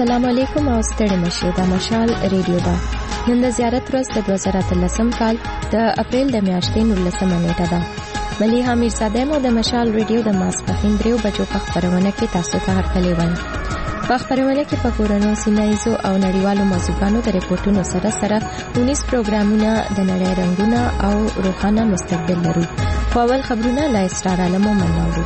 السلام علیکم او ستړي مشه د مشال ریډیو دا نن د زیارت ورځ د 2013 کال د اپریل د میاشتې 19 نیټه ده. مليحه میرزاده مو د مشال ریډیو د ماسپخین 3 بجو په خبرونه کې تاسو ته هرکلی وایم. په خبرونه کې په کورونو سیمایزو او نړیوالو موضوعاتو د ریپورتونو سره 19 پروګرامونه د نړۍ رنگونه او روښانه مستقبل لرو. په اول خبرونه لا اسرار علمو منورو.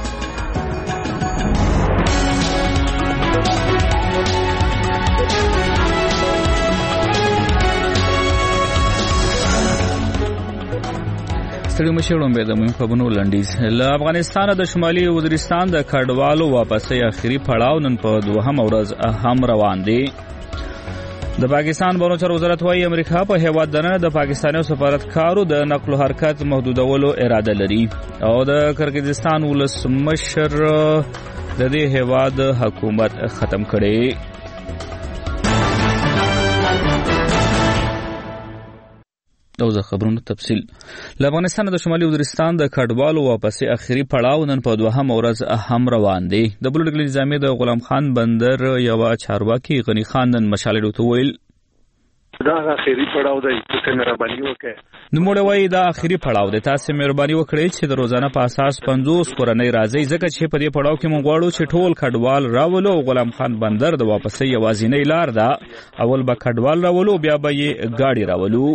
ستړي مشرون به د مهم خبرونو لنډیز. له افغانستان د شمالي وزیرستان د کډوالو واپسې اخیری پړاو نن په دوهم ورځ هم روان دی. د پاکستان بهرنی وزارت وايي امریکا په هیواد دننه د پاکستاني سفارتکارو د نقل و حرکت محدودولو اراده لري او د کرغیزستان ولسمشر د دې هیواد حکومت ختم کړي. او د خبرونو تفصیل. له افغانستان د شمالي وزیرستان د کډوالو واپسې اخیری پړاو نن په دوهم ورځ هم روان دی. د بلوډګل نظامي د غلام خان بندر یو چارواکي غنی خان نن مشالې ته ویل دا اخیری پړاو دی چې مهرباني وکړئ. نو موږ وایي دا اخیری پړاو دی، تاسو مهرباني وکړئ چې د روزانه په اساس 50 کورنۍ راځي ځکه چې په دې پړاو کې موږ غواړو چې ټول کډوال راولو. غلام خان بندر د واپسې یوازینۍ لار ده، اول به کډوال راولو بیا به یې گاډي راولو.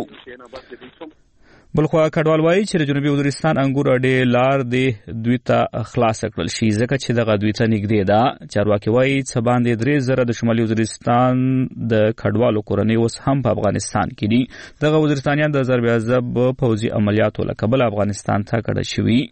بلخوا کډوال وایي چې جنوبي وزیرستان انګور اډې لار دی دوی ته خلاص کړل شي ځکه چې دغه دوی ته نږدې ده. چارواکي وایي چې باندې 3,000 د شمالي وزیرستان د کډوالو کورنۍ اوس هم په افغانستان کې دي. دغه وزیرستانیان د ضرب عذاب پوځي عملیاتو له کبله افغانستان ته کډه شوي.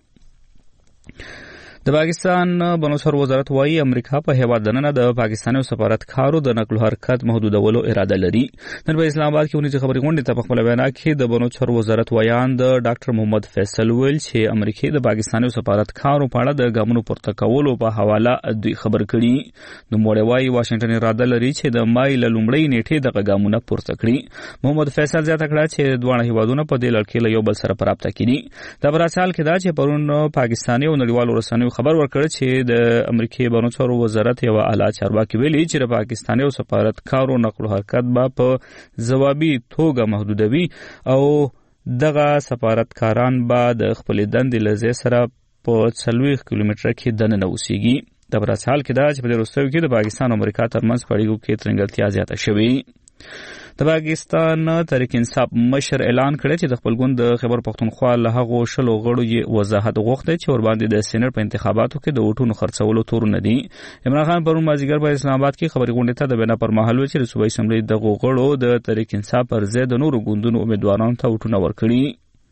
د پاکستان بهرنی وزارت وايي امریکا په هیواد دننه د پاکستاني سفارتکارو د نقل و حرکت محدودولو اراده لري. نن په اسلام آباد کې ونیزه خبري غونډه ته په خپل بیان کې د بهرنی وزارت ویان د ډاکټر محمد فیصل ویل چې امریکا د پاکستاني سفارتکارو په اړه د ګامونو پورته کولو په حواله دوی خبر کړي. نو موږ وایي واشنگټن اراده لري چې د مای له لومړۍ نیټې د ګامونو پورته کړي. محمد فیصل زیاته کړه چې دوه هیوادونه په دې لړ کې له یو بل سره پرابطه کړي. د براسال کې دا چې پرون پاکستاني او نړیوالو رسنیو خبر ورکړ چې د امریکای بهرنی وزارت یو اعلی چارواکي ویلي چې د پاکستاني او سفارتکارو نقل و حرکت به په ځوابي توګه محدودوي او دغه سفارتکاران به د خپل دندې لزې سره په 40 کیلومتره کې دننه اوسېږي. د براسال کې دا چې په دې وروستیو کې د پاکستان او امریکا ترمنځ په اړیکو کې ترنګلتیا زیاته شوې. د پاکستان تحریک انصاف مشر اعلان کړی چې د خپل ګوند د خیبر پختونخوا له هغو 10 غړو یې وضاحت غوښتي چې ور باندې د سېنات په انتخاباتو کې د ووټونو خرڅولو تورونه دي. عمران خان پرون مازیګر په اسلام آباد کې خبري غونډه ته د بنا پر مهال چې د صوبایي اسمبلی د غړو د تحریک انصاف پر ضد د نورو ګوندونو امیدوارانو ته ووټونه ورکړي.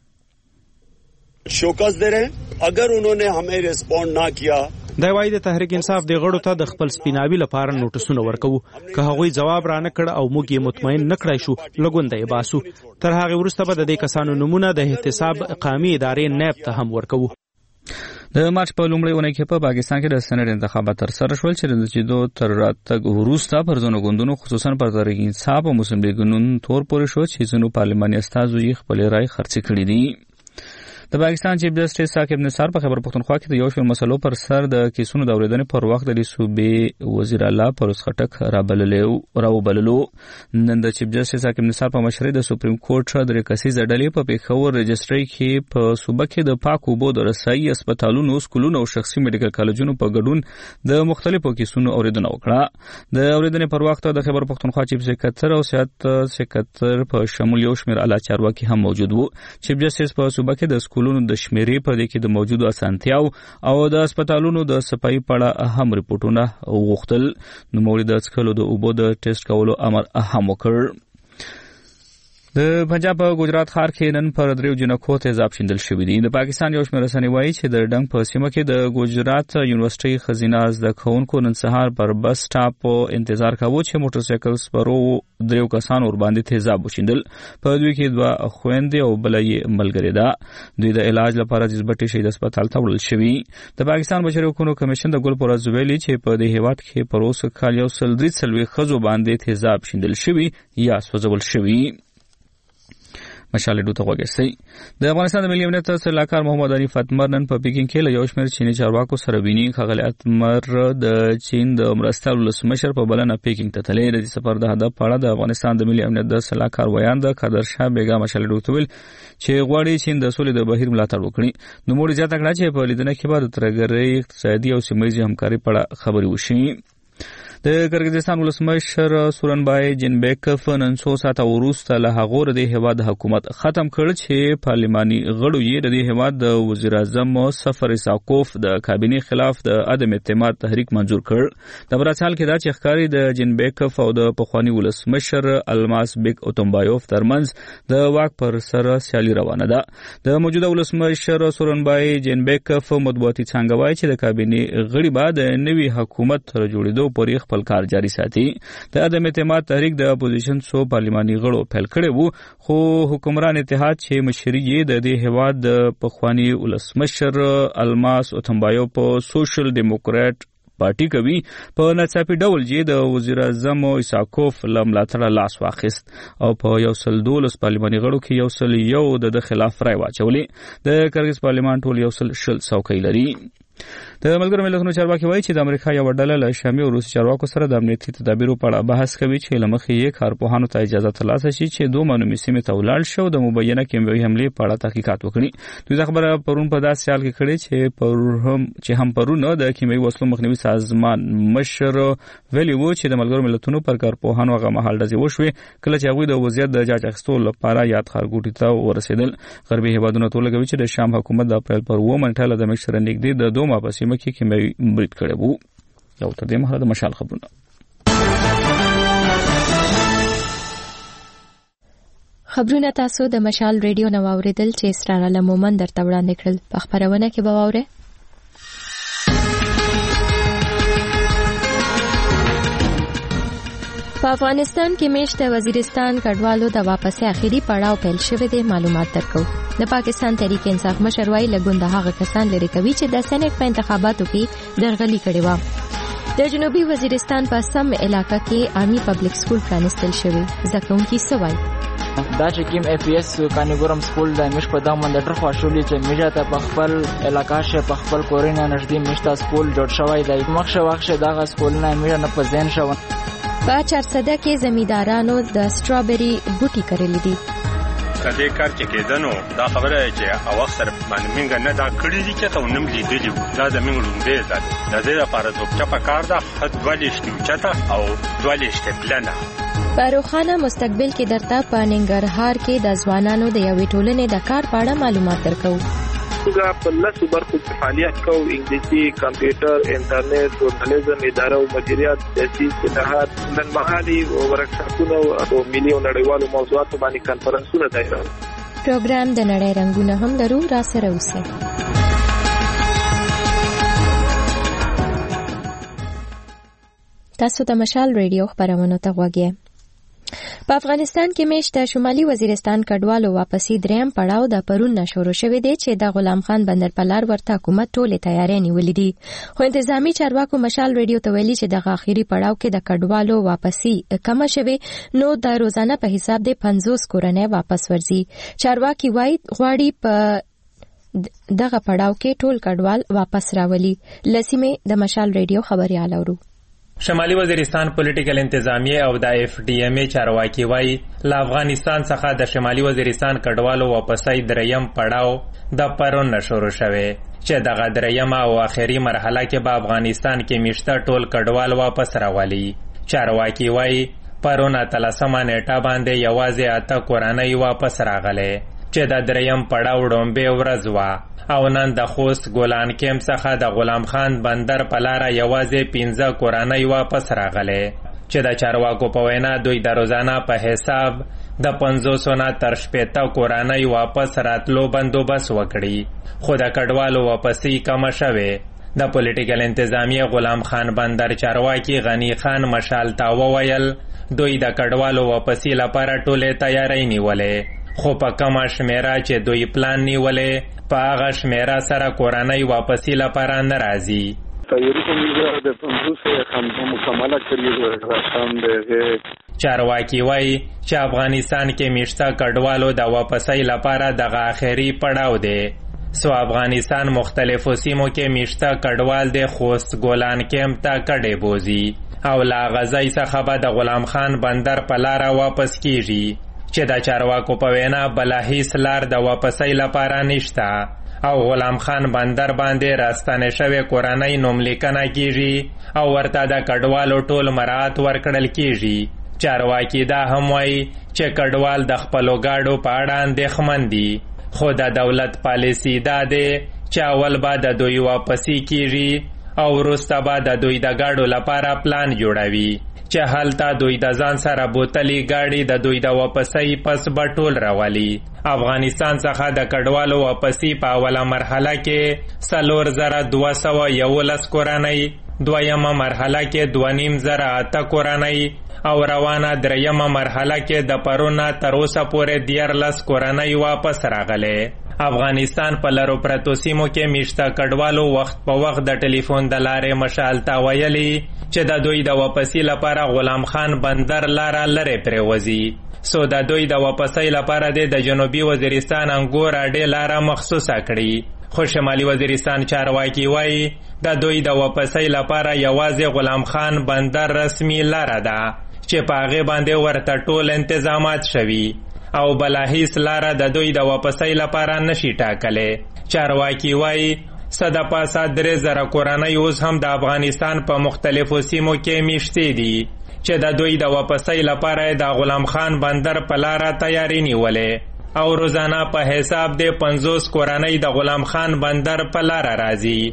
شوکاس دے رہے اگر انہوں نے ہمیں ریسپونڈ نہ کیا دا وایي د تحریک انصاف د غړو ته د خپل سپیناوي لپاره نوټسونه ورکوو. که هغوی جواب را نه کړ او موږ یې مطمئن نه کړای شو لګونده یې باسو. تر هغه وروسته به د دې کسانو نمونه د احتساب قومي ادارې نیب ته هم ورکوو. د مارچ په لومړۍ اونۍ کې په پاکستان کې د سېنات انتخابات ترسره شول چې د چیدو تر راتګ وروسته پر ځینو ګوندونو خصوصا پر تحریک انصاف او مسلم لیګ نن تور پورې شو چې ځینو پارلماني استازو یې خپل رائے خرڅ کړې دي. د پاکستان چیف جسټس ثاقب نثار په خبر پختونخوا کې د یو شمېر مسلو پر سر د کیسونو د اورېدنې پر وخت د صوبې وزیر اعلی پروس خټک راوبللو. نن د چیف جسټس ثاقب نثار په مشرۍ د سپریم کورټ د کسیزه ډلې په پیښور رجسټري کې په صوبه کې د پاک اوبو د رسایي هسپتالونو، سکولونو او شخصي میډیکل کالجونو په ګډون د مختلفو کیسونو اورېدنه وکړه. د اورېدنې پر وخت د خبر پختونخوا چیف سکرټر او سیاست سکرټر په شمول یو شمېر اعلی چارواکي هم موجود وو. چیف جسټس په صوبه کې د سکولونو د شمیرې په دې کې د موجودو اسانتیاو او د هسپتالونو د صفایي په اړه اهم ریپورتونه وغوښتل. نو موږ د څکلو د اوبو د ټیسټ کولو امر هم وکړ. د پنجاب په ګجرات ښار کې نن پر 3 جنکو تیزاب شیندل شوي دي. د پاکستان یو شمېر رسنۍ وایي چې د ډنګ په سیمه کې د ګجرات یونیورسيټي خزینه زده کوونکو نن سهار پر بس سټاپ انتظار کاوه چې موټر سایکل سپرو 3 کسان ور باندې تیزاب وشیندل. په دوی کې 2 خويندې او بل یې ملګری ده. دوی د علاج لپاره جذبټي شهید هسپتال ته وړل شوي. د پاکستان بشري حقوقو کمیشن د ګل پرز ویلي چې په دې هیواد کې پر اوسه کال یو سل 3 خزو باندې تیزاب شیندل شوي یا سوځول شوي. مشال ډو ته وګرځي. د افغانستان د ملي امنیت سلاکار محمد علي فاطمه نن په پیکینګ کې له یو شمېر چینی چارواکو سره ویني. خغل اتمر د چین د مرستیال ولسمشر په بلنه پیکینګ ته تللی. د سفر د هدف په اړه د افغانستان د ملي امنیت د سلاکار ویاند قادر شاه بیگا مشال ډو ته ویل چې غواړي چین د سولې د بهیر ملاتړ وکړي. نو موږ زیاته کړه چې په لیدنه کې به د ترګرۍ اقتصادي او سیمه‌ییزې همکارۍ په اړه خبرې وشي. د کرغیزستان ولسمشر سورنبای جینبیکوف نن څو ساعته وروسته له هغه د هیواد حکومت ختم کړ چې پارلماني غړو یې د هیواد د وزیر اعظم سفر ایساکوف د کابینې خلاف د عدم اعتماد تحریک منظور کړ. د برازیل کې دا چې ښکاری د جینبیکوف او د پخوانی ولسمشر الماس بیک اوتومبایوف ترمنځ د واک پر سر سیالي روانه ده. د موجوده ولسمشر سورنبای جینبیکوف مطبوعاتي څنګه وایي چې د کابینې غړي به د نوي حکومت تر جوړېدو پورې خپل کار جاری ساتي. د عدم اعتماد تحریک د اپوزیشن سو پارلماني غړو پیل کړی وو، خو حکمران اتحاد چې مشري یې د دې هیواد د پخوانی ولسمشر الماس اوتومبایوف په سوشل ډیموکرات پارټي کوي په ناڅاپي ډول چې د وزیر اعظم ایساکوف لملاتړه لاس واخیست او په 112 پارلماني غړو کې 101 د خلاف رای واچولې. د کرغیز پارلمان ټول 100 څوکۍ لري. د ملګرو ملتونو چارواکي وایي چې د امریکا یو ډله له شامي او روسي چارواکو سره د امنیتي تدابیرو په اړه بحث کوي چې له مخې یې کارپوهانو ته اجازه ترلاسه شي چې دوه معلومې سیمې ته ولاړ شي او د مبینه کیمیاوي حملې په اړه تحقیقات وکړي. دوی دا خبره پرون په داسې حال کې کړې چې هم پرون د کیمیاوي وسلو مخنیوي سازمان مشر ویلي وو چې د ملګرو ملتونو پر کارپوهانو هغه مهال ډزې وشوې کله چې هغوی د وضعیت د جاج اخیستو لپاره یاد ښارګوټي ته ورسېدل. غربي هیوادونه ټول لګوي چې د شام حکومت د اپریل پر 9 منټه له دمشق سره نږدې د دوه په سیمه کې کیمیاوي برید کړی وو. یو تر دې مهاله د مشال خبرونه. خبرونه تاسو د مشال ریډیو نو اوریدل چې اسرار لمومن درته وړاندې کړل. په خبرونه کې به واورئ په افغانستان کې میشت وزیرستان کډوالو د واپسې اخیری پړاو پیل شوی دی. معلومات درکو. د پاکستان تحریک انصاف مشر وايي لګون د هغه کسان لري کوي چې د سېنات په انتخاباتو کې درغلي کړې و. د جنوبي وزیرستان په سم علاقې کې عامي پبلک سکول پرانستل شوی. زکونکي سوای دا چې کوم اف پی ایس کانګورم سکول د مش په دامن د ډر خوشولې چې میجا ته په خپل علاقې شه په خپل کورینه نږدې مشتا سکول جوړ شوی دی. مخشه واخشه دغه سکول نه میجا نه په ځین شو. په 400 کې زمیندارانو د سترابری بوټي کړلې دي. کله کار چې کېدنو دا خبره چې او اکثر باندې منګ نه دا کړی دي چې ته نوم لیدلی دا د منګ لومبه ده. د دې لپاره چې په کار ده حد ولېشتي چاته او ولېشتي پلان په روخانه مستقبل کې درته په ننګرهار کې د ځوانانو د یوې ټولنې د کار په اړه معلومات درکو. موږ په لاسو برخو کې فعالیت کوو. انګلیسي، کمپیوټر، انټرنیټ، ژورنالیزم، اداره او مدیریت، سیاسي اصلاحات، ننمهالي او ورکشاپونه او ملي او نړیوالو موضوعاتو باندې کانفرنسونه دایره. پروګرام د نړۍ رنگونه هم درو را سره اوسه. تاسو د مشال ریډیو خبرونه ته غوږی. په افغانستان کې میشت شمالي وزیرستان کډوالو واپسی دریم پړاو د پرون نشورو شوې دي چې د غلام خان بندرپلار ورته حکومت ټولې تیاری نیولې دي. خو انتظامی چارواکو مشال ریډیو ته ویلي چې د اخیری پړاو کې د کډوالو واپسی کم شوه نو د روزانه په حساب د 50 کورنۍ واپس ورځي. چارواکي وایي غواړي په دغه پړاو کې ټول کډوال واپس راولي. لسیمه د مشال ریډیو خبريال اورو. شمالي وزیرستان پولیټیکل انتظامیه او د اف ډی ام ای چارواکي وایي له افغانستان څخه د شمالي وزیرستان کډوالو واپسۍ دریم پړاو د پرون شروع شوه چې دغه دریم او اخري مرحله کې به افغانستان کې میشته ټول کډوال واپس راولي. چارواکي وایي پرون 13 نیټه باندې یوازې 8 کورنۍ واپس راغله چې د دریم پړاو ډومبه ورځ وا او نن د خوست ګولان کېم څخه د غلام خان بندر په لاره یوازې 15 کورنۍ واپس راغله چې د چارواکو په وینا دوی د روزانه په حساب د 500 نه تر 60 کورنۍ واپس راتلو بندوبست وکړي. خو د کډوالو واپسی کم شوه. د پولیټیکل انتظامیه غلام خان بندر چارواکي غنی خان مشال تا وویل دوی د کډوالو واپسی لپاره ټولې تیاری نیولې خو په کم شمیره چې دوی پلان نیولې په هغه شمیره سره کورنۍ واپسی لپاره ناراضي. تیاری کوي د 500 هم مکمله کړی راستان د چارواکي وایي چې افغانستان کې میشته کډوالو د واپسۍ لپاره دغه آخري پړاو دی. سو افغانستان مختلفو سیمو کې میشته کډوال د خوست ګولان کیمپ ته کډې بوزي او لا غزای څخه به د غلام خان بندر په لاره واپس کیږي چې د چارواکو په وینا بله هیڅ لار د واپسۍ لپاره نشته او غلام خان بندر باندې راستنې شوې کورنۍ نوملیکنه کیږي او ورته د کډوالو ټول مراعات ورکړل کیږي. چارواکي دا هم وایي چې کډوال د خپلو ګاډو په اړه اندېښمن دي، خو د دولت پالیسي دا دی چې اول به د دوی واپسی کیږي او وروسته به د دوی د ګاډو لپاره پلان جوړوي چې هلته دوی د ځان سره بوتلي ګاډي د دوی د واپسۍ پس به ټول راولي. افغانستان څخه د کډوالو واپسی په اوله مرحله کې 4211 کورنۍ، دویمه مرحله کې 2508 کورنۍ او روانه دریمه مرحله کې د پرونه تر اوسه پورې 14 کورنۍ واپس راغلې. افغانستان په لرو پرتو سیمو کې میشته کډوالو وخت په وخت د ټلیفون د لارې مشال ته ویلي چې د دوی د واپسی لپاره غلام خان بندر لاره لرې پرېوځي. سو د دوی د واپسی لپاره د جنوبي وزیرستان انګور اډې لاره مخصوصه کړي. خو شمالي وزیرستان چارواکي وایي د دوی د واپسی لپاره یوازې غلام خان بندر رسمي لاره ده چې په هغې باندې ورته ټول انتظامات شوي او بله هیڅ لاره د دوی د واپسۍ لپاره نشي ټاکلی. چارواکي وایي څه د پاسه 3000 کورنۍ اوس هم د افغانستان په مختلفو سیمو کې میشتې دي چې د دوی د واپسۍ لپاره د غلام خان بندر په لاره تیاری نیولې او روزانه په حساب د 50 کورنۍ د غلام خان بندر په لاره راځي.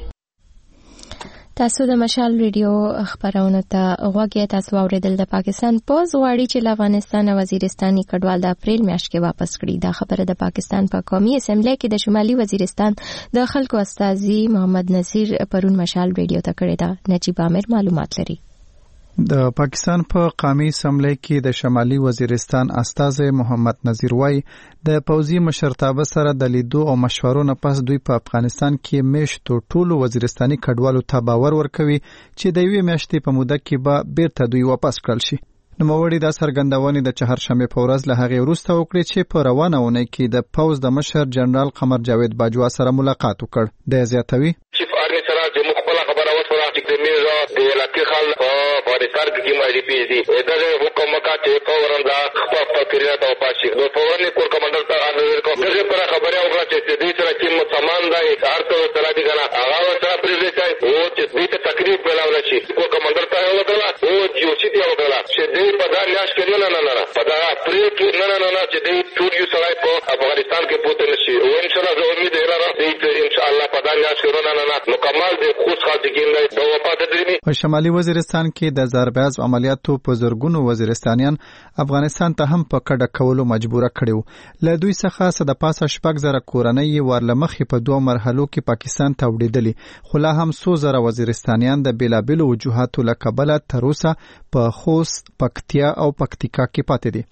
تاسو د مشال ریډیو خبرونه ته غوږی تاسو اوریدل. د پاکستان پوز غواړي چې افغانستان وزیرستاني کډوال د اپریل میاشت کې واپس کړي. دا خبره د پاکستان په قومي اسمبلی کې د شمالي وزیرستان د خلکو استازي محمد نصیر پرون مشال ریډیو ته کړې ده. نجیب عامر معلومات لري. د پاکستان په قومي اسمبلی کې د شمالي وزیرستان استازي محمد نذیر وای د پوځي مشرتابه سره د لیدو او مشورو نه پس دوی په افغانستان کې میشتو ټولو وزیرستاني کډوالو ته باور ورکوي چې د یوې میاشتې په موده کې به بیرته دوی واپس کړل شي. نوموړي د څرګندونې د چهارشنبه په ورځ له هغې وروسته وکړې چې په روانه اونۍ کې د پوځ د مشر جنرال قمر جاوید باجوا سره ملاقات وکړ. د زیاتوي چیف آرمی سره د مخبل خبره وسره چې میرا د علاقې خل په افغانستان کې مالی پیږي دغه حکم وکړ په ورندا خپل فکریا ته پاشي نو په ورني کور کمانډر ته انور کو دغه پر خبره وکړه چې دې سره چې سامان دی ارته سره دي کنه هغه سره پریږدي او چې دې ته تقریب ولاول شي کور کمانډر ته وکړه او یو چې دی وکړه چې دې په دا لاش کې نه په دا پرې کې نه چې دې ټول یو سره په افغانستان کې پوتل شي او ان شاء الله زه امید لرم چې ان شاء الله په دا لاش کې نه مکمل دې خوش خاطرین د وفات درني. په شمالي وزیرستان کې د زرباز عملیاتو په زرګونو وزیرستانیان افغانستان ته هم په کډه کولو مجبوره کړیو. له دوی څخه څه د پاسه 6000 کورنۍ ورلمخې په 2 مرحلو کې پاکستان ته وړېدلې، خو لا هم 100,000 وزیرستانیان د بیلابیلو وجوهاتو له کبله تر اوسه په خوست، پکتیا او پکتیکا کې پاتې دي.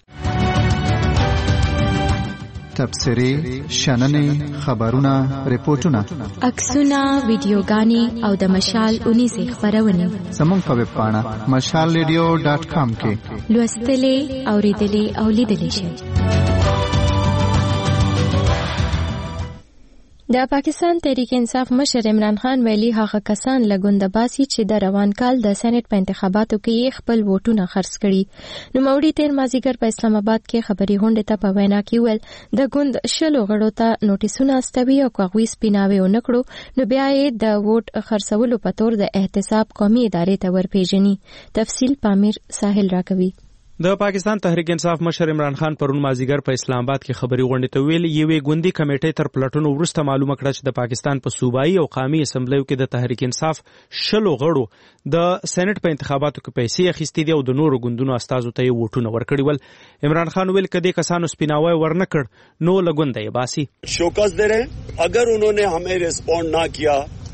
تبصرې، شننې، خبرونه، ریپورتونه، عکسونه، ویډیوګانې او د مشال 19 خبرونه زموږ په ویب پاڼه mashalradio.com کې لوستلې، اوریدلې او لیدلې شئ. د پاکستان تحریک انصاف مشر عمران خان ویلي هغه کسان لګوند باسي چې د روان کال د سېنات په انتخاباتو کې خپل ووټونه خرڅ کړي. نوموړي تیر مازیګر په اسلام آباد کې خبري غونډه ته په وینا کې ویل د ګوند شلو غړو ته نوټیسونه استوي او کوي سپیناوي ونکړو نو بیا یې د ووټ خرڅولو په تور د احتساب قومي ادارې ته ورپېژني. تفصیل پامیر ساحل راکوي. د پاکستان تحریک انصاف مشر عمران خان پرون مازیګر په اسلام آباد کې خبري غونډه ته ویل یوې ګوندي کمیټې تر پلټونو وروسته معلومه کړه چې د پاکستان په صوبایي او قومي اسمبلیو کې د تحریک انصاف شلو غړو د سېنات په انتخاباتو کې پیسې اخیستې دي او د نورو ګوندونو استازو ته یې ووټونه ورکړي ول. عمران خان ویل کدي کسانو سپیناوی ورنکړ نو لګوند یې باسي. شوکاس دے رہے اگر انہوں نے ہمیں ریسپونڈ نہ کیا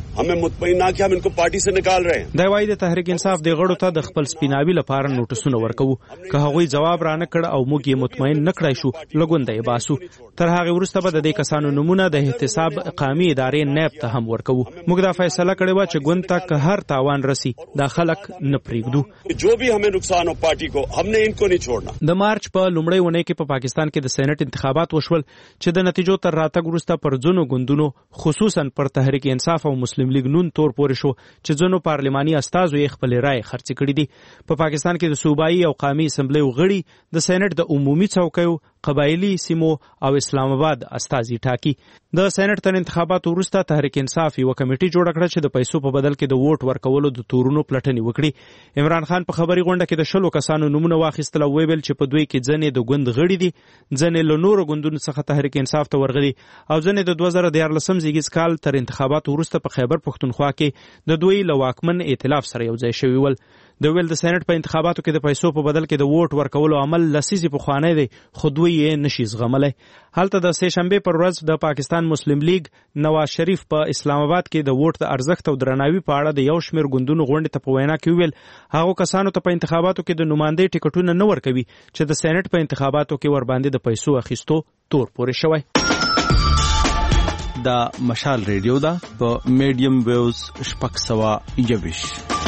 हमें मुतमईन ना कि हम इनको पार्टी से निकाल रहे हैं। دا وایي د تحریک انصاف د غړو ته د خپل سپیناوي لپاره نوټسونه ورکوو که هغوی جواب را نه کړ او موږ یې مطمئن نه کړای شو لګونده یې باسو تر هغه وروسته به د دې کسانو نمونه د احتساب قامي ادارې نیب ته هم ورکوو موږ دا فیصله کړې و چې ګوند ته که هر تاوان رسی دا خلک نه پرېږدو جو بھی हमें नुकसान हो पार्टी को हमने इनको नहीं छोड़ना। د مارچ په لومړۍ اونۍ کې په پاکستان کې د سېنات انتخابات وشول چې د نتیجو تر راتګ وروسته پر ځینو ګوندونو خصوصا پر تحریک انصاف او مسلم لیگ نون تور پورې شو چې ځینو پارلماني استازو یې خپل رائے خرڅ کړې دي په پاکستان کې د صوبایي او قومي اسمبلی غړي د سېنات د عمومي څوکیو قبایلی سیمو او اسلام آباد استازي ټاکي د سېنات تر انتخاباتو وروسته تحریک انصاف یو کمیټي جوړ کړه چې د پیسو په بدل کې د ووټ ورکولو د تورونو پلټنې وکړي عمران خان په خبري غونډه کې د شلو کسانو نمونه واخیستل او ویل چې په دوی کې ځنې د ګوند غړي دي ځنې له نورو ګوندونو څخه تحریک انصاف ته ورغلي او ځنې د 2014 زیږیز کال تر انتخاباتو وروسته په خیبر پښتونخوا کې د دوی له واکمن ائتلاف سره یو ځای شوي ول د ویل د سېنات په انتخاباتو کې د پیسو په بدل کې د ووټ ورکولو عمل لسیزې په خوانه دی خو دوی یې نشي زغملی هلته د سه شنبه پر ورځ د پاکستان مسلم لیگ نواز شریف په اسلام آباد کې د ووټ د ارزښت او درناوي په اړه د یو شمېر ګوندونو غونډې ته په وینا کې ویل هغه کسانو ته په انتخاباتو کې د نمائندې ټیکټونه نه ورکوي چې د سېنات په انتخاباتو کې ور باندې د پیسو اخیستو تور پورې شوی دا مشال ریډیو دا په میډیم ویوز شپږ سوه یویش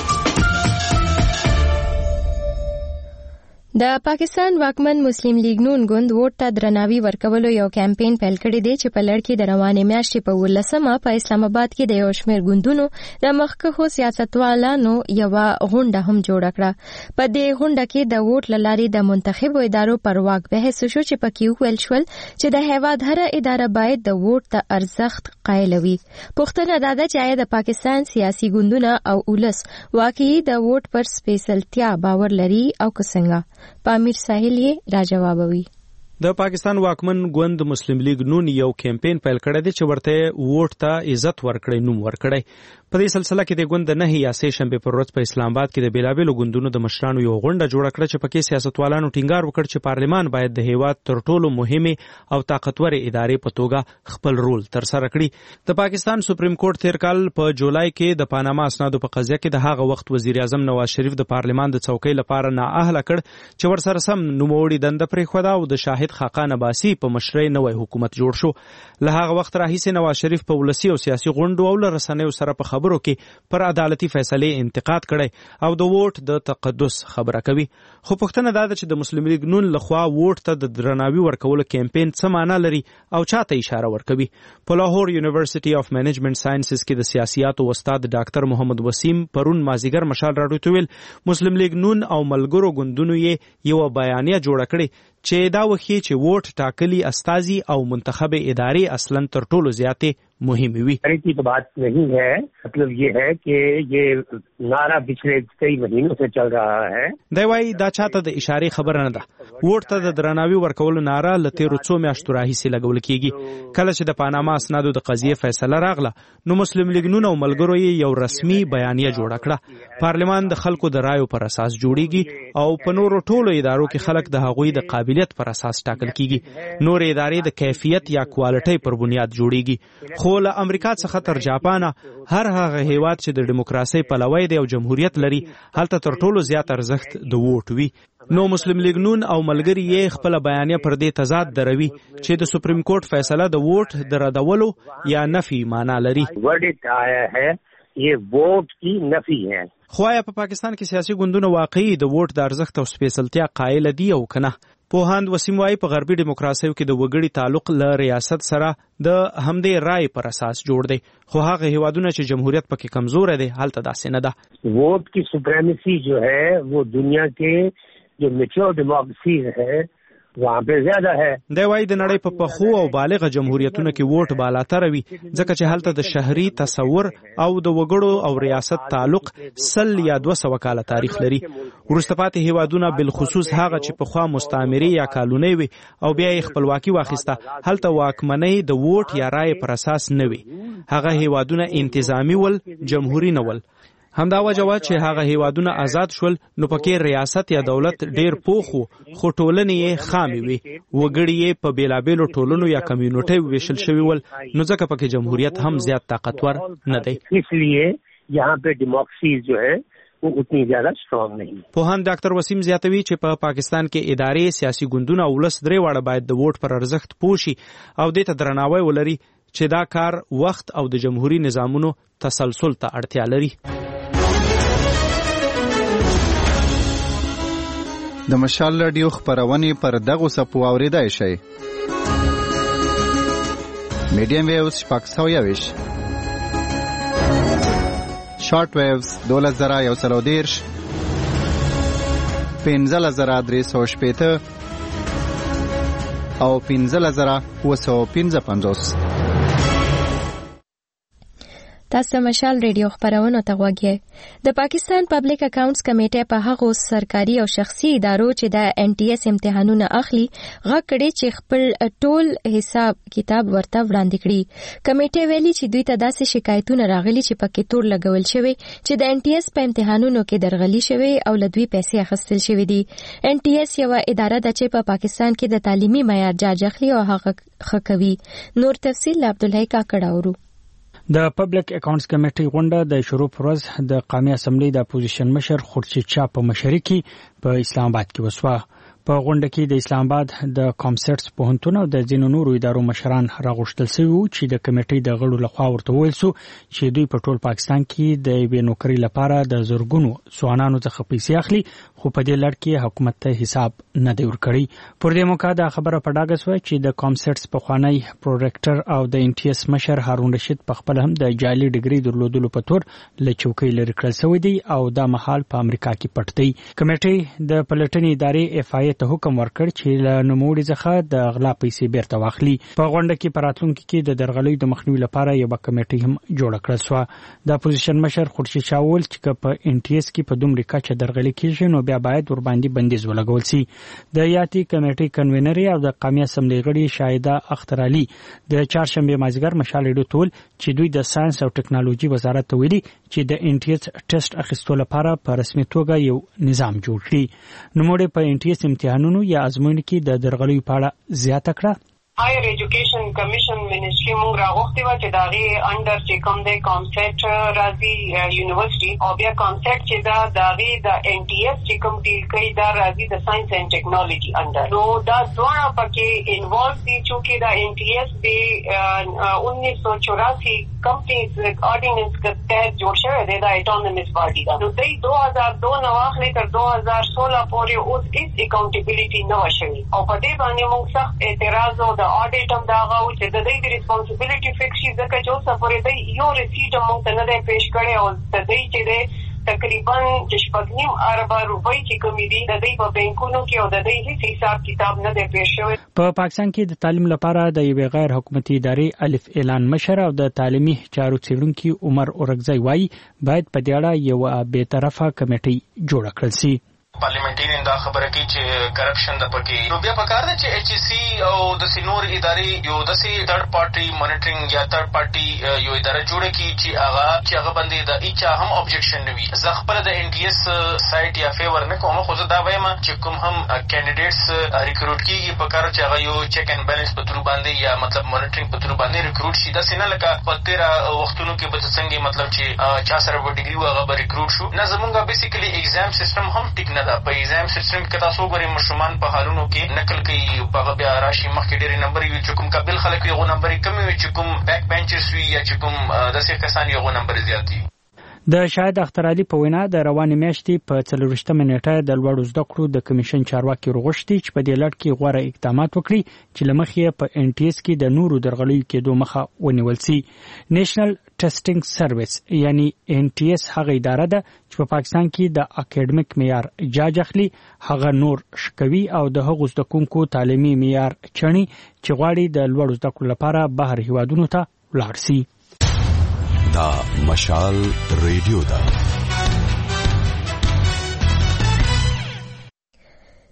د پاکستان واکمن مسلم لیگ نون ګوند ووټ ته درناوي ورکولو یو کمپاین پیل کړی دی چې په لړ کې د روانې میاشتې په 18مه په اسلام آباد کې د یو شمېر ګوندونو د مخکښو سیاستوالانو یوه غونډه هم جوړه کړه په دې غونډه کې د ووټ له لارې د منتخبو ادارو پر واک بحث شو چې پکې وویل شول چې د هیواد هره اداره باید د ووټ د ارزښت قایل وي پوښتنه دا ده چې آیا د پاکستان سیاسي ګوندونه او ولس واقعي د ووټ پر سپیشلتیا باور لري او که څنګه پامیر ساحل یې راجوابوي د پاکستان واکمن ګوند مسلم لیگ نون یو کمپاین پیل کړی دی چې ورته ووټ ته عزت ورکړي نوم ورکړي په دې سلسله کې د ګوند نه یا سه شنبه پر ورځ په اسلام آباد کې د بیلابېلو ګوندونو د مشرانو یو غونډه جوړه کړه چې پکې سیاستوالانو ټینګار وکړ چې پارلمان باید د هیواد تر ټولو مهمه او طاقتور ادارې په توګه خپل رول تر سره کړي د پاکستان سپریم کورټ تیر کال په جولای کې د پاناما اسنادو په قضیه کې د هغه وخت وزیر اعظم نواز شریف د پارلمان د څوکۍ لپاره نااهله کړ چې ورسره سم نوموړي دنده پرې خودا او د شاهد خاقان عباسی په مشرۍ نوې حکومت جوړ شو له هغه وخت راهیسې نواز شریف په ولسی او سیاسي غونډو او رسنیو سره په خبرو کې پر عدالتي فیصله انتقاد کړي او د ووټ د تقدس خبره کوي خو پوښتنه دا ده چې د مسلم لیگ نون لخوا ووټ ته د درناوي ورکولو کمپاین څه معنا لري او چاته اشاره ورکوي په لاهور یونیورسيټي اف منیجمنت ساينسز کې د سیاسياتو استاد ډاکټر محمد وسیم پرون مازیګر مشال راډیو ته ویل مسلم لیگ نون او ملګرو ګوندونو یې یو بیانیه جوړه کړې چې دا وخی چې ووټ ټاکلي استازي او منتخب ادارې اصلا تر ټولو زیاتې مهمه وي की तो बात नहीं है मतलब ये है कि ये नारा पिछले कई महीनों से चल रहा है دا وایي دا چاته د اشاره خبره نه ده ووټ ته د درناوي ورکولو ناره لته رڅو میاشتو راهیسې لګول کیږي کله چې د پاناما اسنادو د قضیه فیصله راغله نو مسلم لیگ نون او ملګرو یې یو رسمي بیانیه جوړه کړه پارلمان د خلکو د رایو پر اساس جوړیږي او په نورو ټولو ادارو کې خلک د هغوی د قابلیت پر اساس ټاکل کیږي نور ادارې د کیفیت یا کوالټي پر بنیاد جوړیږي خو له امریکا څخه تر جاپان هر هغه هیواد چې د دیموکراسي پلوی دی او جمهوریت لري هلته تر ټولو زیات ارزښت د ووټ وي نو مسلم لیگ نون او ملګری یې خپل بیانیه پر دې تضاد دروي چې د سپریم کورټ فیصله د ووټ د ردولو یا نفي معنا لري ورډیکټ آیا ہے یہ ووٹ کی نفی ہے خو آیا په پاکستان کې سیاسي ګوندونه واقعي د ووټ د ارزښت او سپیشلتیا قایل دي او کنه پوهاند وسیم وايي په غربي دیموکراسیو کې د وګړي تعلق له ریاست سره د همدې رائے پر اساس جوړ دی خو هغه هیوادونه چې جمهوریت پکې کمزور دی هلته داسې نه ده ووٹ کی سپریمیسی جو ہے وہ دنیا کے جو میچور ڈیموکریسی ہے وہاں پہ زیادہ ہے دا وایي د نړۍ په پخو او بالغه جمهوریتونو کې ووټ بالاتر وي ځکه چې هلته د شهري تصور او د وګړو او ریاست تعلق 100 یا 200 کاله تاریخ لري وروسته پاتې هیوادونه بالخصوص هغه چې په خوا مستعمري یا کالونی وي او بیا یې خپلواکي واخیسته هلته واکمنۍ د ووټ یا رائے پر اساس نه وي هغه هیوادونه انتظامی ول جمهوریت نه ول همدا وجه وا چې هغه هیوادونه آزاد شول نو پکې ریاست یا دولت ډیر پوخو خو ټولنې یې خامې وي وګړي یې په بیلابیلو ټولنو یا کمیونټي ویشل شوی ول نو ځکه پکې جمهوریت هم زیات طاقتور نه دی इसलिए यहाँ पे डेमोक्रेसी जो है वो उतनी ज्यादा स्ट्रांग नहीं. پوهان ډاکټر وسیم زیاتوي چې په پاکستان کې ادارې سیاسي ګوندونه او ولس درې واړه باید د ووټ پر ارزښت پوه شي او دې ته درناوی ولري چې دا کار وخت او د جمهوریت نظامونو تسلسل ته اړتیا لري. د مشال رادیو خبرونه پر دغه سپو اوریدای شي. میډیم ویوز شپږ شارټ ویوز 2113 15315 او 15755. تاسو مشال ریډیو خبرونه ته غوږی. د پاکستان پبلک اکاونټس کمیټه په هغو سرکاري او شخصي ادارو چې د ان ټي اس امتحانونه اخلي غږ کړي چې خپل ټول حساب کتاب ورته وړاندې کړي. کمیټه ویلي چې دوی ته داسې شکایتونه راغلي چې پکې تور لګول شوی چې د ان ټي اس په امتحانونو کې درغلي شوی او له دوی پیسې اخیستل شوی دي. ان ټي اس یو اداره ده چې په پاکستان کې د تعلیمي معیار جاج اخلي او هغه خکوي. نور تفصیل عبدالحی کاکړ اورو. د پبلک اکاونټس کمیټې غونډه د شروع پروز د قومي اسمبلی د اپوزیشن مشر خورشید شاه په مشرۍ کې په اسلام آباد کې وسوه. په غونډه کې د اسلام آباد د کامسټس پوهنتون او د ځینو نورو ادارو مشران راغوښتل شوي وو چې د کمیټې د غړو لخوا ورته وویل شو چې دوی په ټول پاکستان کې د یوې نوکرۍ لپاره د زرګونو ځوانانو څخه پیسې اخلي خو په دې لړ کې حکومت ته حساب نه دی ورکړی. پر دې موقع دا خبره په ډاګه شوه چې د کامسټس پخوانی پروډکټر او د ان ټي اس مشر هارون رشید په خپل هم د جعلي ډیګري درلودلو په تور له چوکۍ لرې کړل شوی دی او دا مهال په امریکا کې پټ دی. کمیټې د پلټنې ادارې اف آی ته حکم ورکړ چې له نوموړي څخه د غلا پیسې بیرته واخلي. په غونډه کې په راتلونکي کې د درغلیو د مخنیوي لپاره یو کمیټه هم جوړه کړل شوه. د اپوزیشن مشر خورشید شاه وویل چې په ان ټي اس کې په دومره کچه درغلي کېږي نو بیا باید ورباندې بندیز ولګول شي. د یاتي کمیټې کنوینر او د قومي اسمبلی غړي شاهده اختر علي د چهارشنبه مازیګر مشال ریډیو تول چې دوی د ساينس او ټکنالوژي وزارت ته ویلي چې د ان ټي اس ټیسټ اخیستلو لپاره په رسمي توګه یو نظام جوړ کړي. نوموړي په ان ټي اس امتحانونو یا ازموینو کې د درغلیو په اړه زیاته کړه. هایر ایجوکیشن کمیشن منیسټری مونږ راغوښتي و چې داغه انډر چې کوم د کانسپټ راځي یونیورسيټي او بیا کانسپټ چې دا داغه د ان ټي اس چې کوم ډیل کوي دا راځي د ساينس اینڈ ټیکنالوژي انډر. نو دا ډوړه پکې انوالو دي چې دا ان ټي اس به 1984 کمپنیز آرډیننس کې تحت جوړ شوی دی دا اټونومس باډي دا. نو د 2002 نو اخلي تر 2016 پورې اوس هیڅ اکاونټیبিলিټي نه وشوي او په دې باندې موږ سخت اعتراض او اډیټ هم دا غواړي چې د دې ریسپانسیبিলিټي فکس شي ځکه چې اوس پورې د یو ریسیټ هم ته نه دی پیش کړی او د دې چې د تقریبا 6.5 ارب روپۍ چې کومې دي د دې په بانکونو کې او د دې هیڅ حساب کتاب نه دی پیش شوی. په پاکستان کې د تعلیم لپاره د یوې غیر حکومتي ادارې الف اعلان مشر او د تعلیمي چارو څیړونکي عمر اورګزی وایي باید په دې اړه یو بې طرفه کمیټه جوړه کړل شي. پارلیمنټریان دا خبره کوي چې کرپشن د پکې نو بیا پکار دی چې ایچ سی او د سینور ادارې یو د سي تھرد پارټي مانیټرینګ یا تھرد پارټي یو اداره جوړه کی چې هغه باندې د ایچا هم objection نه وي. زه خپل د ان ډي اس سایت یا فیور نه کوم خو زه دا وایم چې کوم هم کینډیډیټس ریکروټ کیږي پکار چې هغه یو چیک اینڈ بیلنس په تور باندې یا مطلب مانیټرینګ په تور باندې ریکروټ شي. دا سینه لکه په 13 وختونو کې به څنګه مطلب چې چا سره و ډیګري هغه به ریکروټ شو. نه زمونږه بیسیکلی ایگزام سیستم هم ټیک نه په ایگزام سیستم کې تاسو غوړي مشرومان په حالونو کې نقل کوي په بیا راشي مخکې ډېری نمبر وي چې کوم قابل خلک یو نمبر کم وي چې کوم بیک بنچز وي یا چې کوم داسې کسان یو نمبر زیات وي. د شاهد اختر علي په وینا د روانې میاشتې په 24مه نیټه د لوړو زده کړو د کمیشن چارواکي راغوښتي چې په دې لړ کې غوړه اقدامات وکړي چې لمخې په ان ټي اس کې د نورو درغلیو کېدو مخه ونیول شي. نېشنل ټیسټینګ سرویس یعنی ان ټي اس هغه اداره ده چې په پاکستان کې د اکیډمیک معیار جاج اخلي هغه نور شکوي او د هغو زده کوونکو تعلیمي معیار چڼي چې غواړي د لوړو زده کړو لپاره بهر هیوادونو ته ولاړ شي. دا مشال ریډیو دا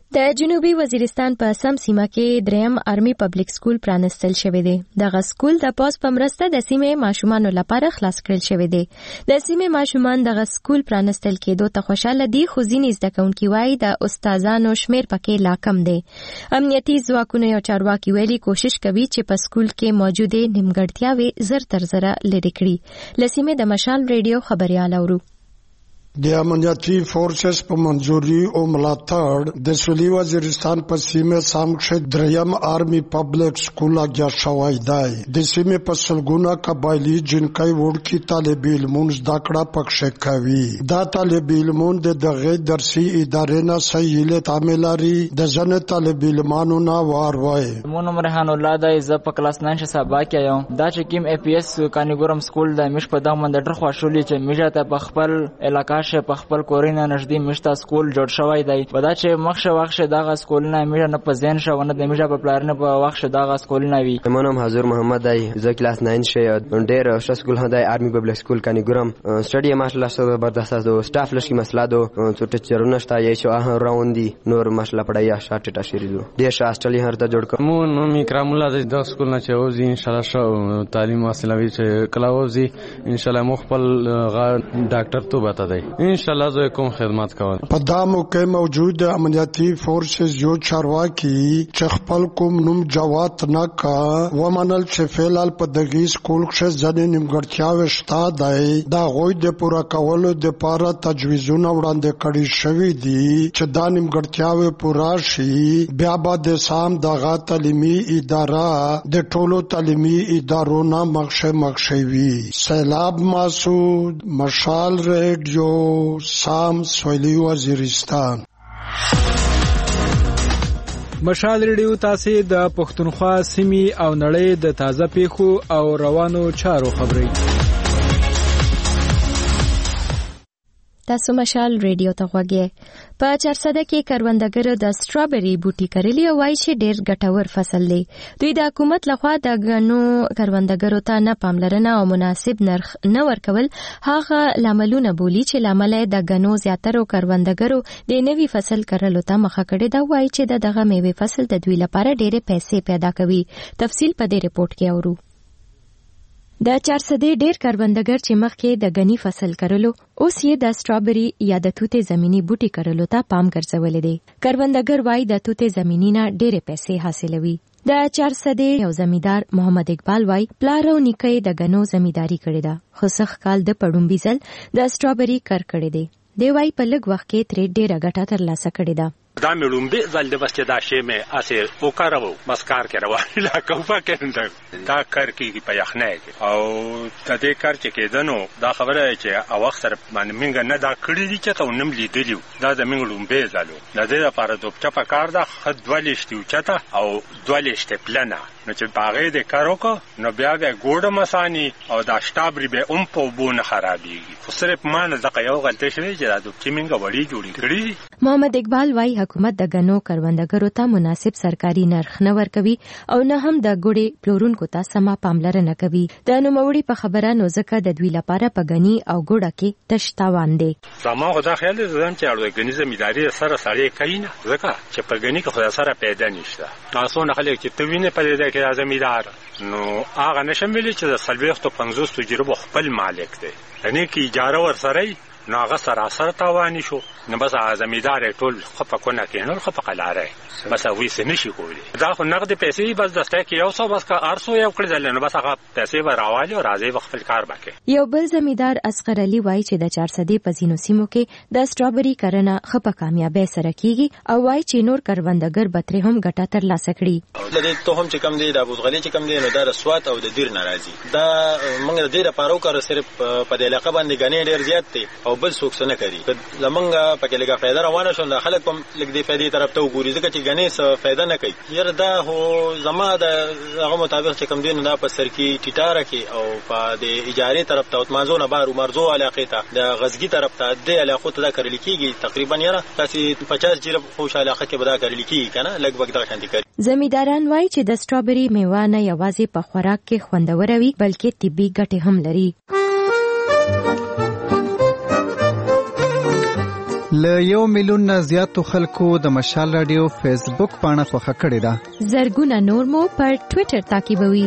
د جنوبي وزیرستان په سم سیمه کې دریم آرمي پبلک سکول پرانستل شوی دی. دغه سکول د پاس په مرسته د سیمې ماشومانو لپاره خلاص کړل شوی دی. د سیمې ماشومان دغه سکول پرانستل کېدو ته خوشاله دي، خو ځینې زده کوونکي وایي د استادانو شمیر پکې لا کم دی. امنیتي ځواکونه یو چارواکي ویلي کوشش کوي چې په سکول کې موجوده نیمګړتیاوې زر تر زره لرې کړي. له سیمې د مشال ریډیو خبريال اورو. د امنیتي فورسز په منځوري او ملاتړ د سویلي وزیرستان په سیمه سامکشه دریم آرمي پبلک سکول اګیا شوی دی. د سیمه په سلګونه قبایلی جنکۍ وړکی طالب علمون زده کړه پکښه کوي. دا طالب علمون دغه درسي ادارې نه سهیله تعامل لري. د ځنه طالب علمانو نه واروي. مونږ مرهان الله د ز په کلاس 9 سبا کې یو دا چې کیم اف پی اس کانګورم سکول د مش په دغه منډر خوشولې چې میجا ته په خپل علاقې په خپل کورینه نږدې مشتا سکول جوړ شوی دی. ودا چې مخشه وخت دغه سکولونه میجا نه په ځین شونه د میجا په پلان په وخت دغه سکولونه وی. منم حضور محمد دی ز کلاس 9 شه ډېر ښه سکول هداي آرمي پبلک سکول کانګورم سټډي ماشاءالله سره برداشت دو سټاف لشي مسله دو څو ټیچرونه شته یې شو راوندي نور ماشاءالله پړایا شاټ ټاشری دو ډېر ښه هاستلي هرته جوړ ک. مو نو اکرام الله د سکول نه چې اوس ان شاء الله شو تعلیم حاصل وی چې کلاوزي ان شاء الله مخبل ډاکټر تو بتا دی ان شاء الله زه کوم خدمات کول. په دا موقع موجود امنیتي فورسز یو چارواکي چې خپل کوم نوم جوات نه کا ومنل چې فعلال په دغه سکول کې ځنې نیمګړتیاوې شته دی. دا غوي د پورا کولو د لپاره تجویزونه وړاندې کړي شوی دي چې دا نیمګړتیاوې پورا شي. بیا به د سام دغه تعلیمي اداره د ټولو تعلیمي ادارو نه مخشه وي. سیلاب مسعود، مشال ریډیو، سام سویلی وزیرستان. مشال ریډیو تاسو د پښتونخوا سیمې او نړۍ د تازه پیښو او روانو چارو خبري. تاسو مشال ریډیو ته غوږی. په چارسده کې کروندګرو د سټرابری بوټي کرلی او وایي چې ډېر ګټور فصل دی. دوی د حکومت لخوا د غنو کروندګرو ته نه پاملرنه او مناسب نرخ نه ورکول هغه لاملونه بولی چې لامل د غنو زیاترو کروندګرو د نوي فصل کرلو ته مخه کړې ده. وایي چې دغه میوه فصل د دوی لپاره ډېرې پیسې پیدا کوي. تفصیل په دې رپورت کې اورو. د چارسدې ډېر کروندګر چې مخکې د غني فصل کرلو اوس یې د سټرابری یا د توتې زمینی بوټي کرلو ته پام ګرځولې دي. کروندګر وایي د توتې زمینی نه ډېرې پیسې حاصلوي. د چارسدې یو زمیدار محمد اقبال وایي پلار او نیکه د غنو زمیداری کړې ده، خو سخت کال د پړومبي ځل د سټرابری کر کړې دي. دی وایي په لږ وخت کې ترې ډېره ګټه ترلاسه کړې ده. دا ملومبه ځل د بس دا شی مې اسه وکړو بس کار کړو لا کوفه کړم دا کار کې په یخنه کې او د دې کار چې کېدنو دا خبره چې او وخت سره باندې منګ نه دا کړی دي چې ته نم لیدلیو دا د ملومبه ځلو د دې لپاره د چپا کار دا خد ولېشتو چته او دولېشته پلانه نو چې باغې د کارو کو نو بیا د ګوډه مسانی او دا شتابري به په بونه خرابېږي خو صرف ما نه ځکه یو غلطي شوی چې دا د کیمنګ وړي جوړی کړی. محمد اقبال وایي حکومت د غنو کروندګرو ته مناسب سرکاري نرخ نه ورکوي او نه هم د ګوډې پلورونکو ته سمه پاملرنه کوي. د نوموړي په خبره نو ځکه د دوی لپاره په غني او ګوډه کې تش تاوان دی. زما خو دا خیال دی چې اړو غني زمینداری سره سړی کوي نه ځکه چې په غني کې خو سره پیدا نشته. تاسو نه خلک چې توینه په دې کې زمیندار نو هغه نشم ویلي چې د 50 تجربه خپل مالک دی. یعنی کې اجاره ور سره نو هغه سراسر تاوانی شو نو بس زمیندار ټول خپکونه کې نو خپقلاره بس وې سنشي کولی. دا خو نقد پیسې بس دسته کې یو څو بس کا ارسو یو کړل نو بس هغه پیسې وراوالي او راځي خپل کار وکړي. یو بل زمیندار اصغر علي وایي چې د چارسدې په ځینو سیمو کې د سټرابری کرنه خپه کامیابی سره کیږي او وایي چې نور کروندګر به ترې هم ګټه ترلاسه کړي. د دې ته هم چې کم دی د ابوغلي چې کم دی نو د سوات او د دیر ناراضي دا موږ د دې لپاره کار صرف په دې علاقې باندې غني ډیر زیات دي او بل څوک څه نه کوي. لمنګ پکې لګا فائدہ روانه شو د خلک په لګ دې فائدې طرف ته وګوري ځکه چې غني څه فائدہ نه کوي. یره دا هو زما د هغه مطابق چې کم دین دا په سر کې ټیټاره کې او په د اجاره طرف ته مازو نه بار مرزو علاقې ته د غزګي طرف ته د علاقو ته کړل کېږي تقریبا یره تاسو 50 جریب خوش علاقه کې بدا کړل کېږي کنه لګ وګ دا شانتي کوي. زمیداران وایي چې د سټرابری میوه نه یوازې په خوراک کې خوندور وي بلکې طبي ګټې هم لري. له 1 میلیون نه زیاتو خلکو د مشال رادیو فیسبوک پاڼه خوښه کړې ده. زرګونه نور مو پر ټوئیټر تعقیبوي.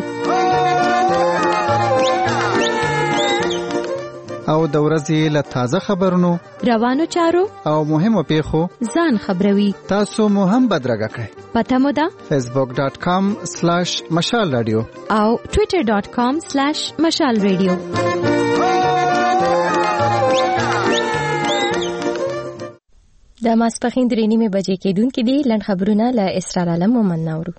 او د ورځې له تازه خبرونو، روانو چارو او مهمو پیښو ځان خبروي. تاسو مو هم بدرګه کړئ. پته مو ده facebook.com/mashalradio او twitter.com/mashalradio. د ماسپخین 3:30 بجې کېدونکې دي. لنډ خبرونه له اسرار عالم مومن نورو.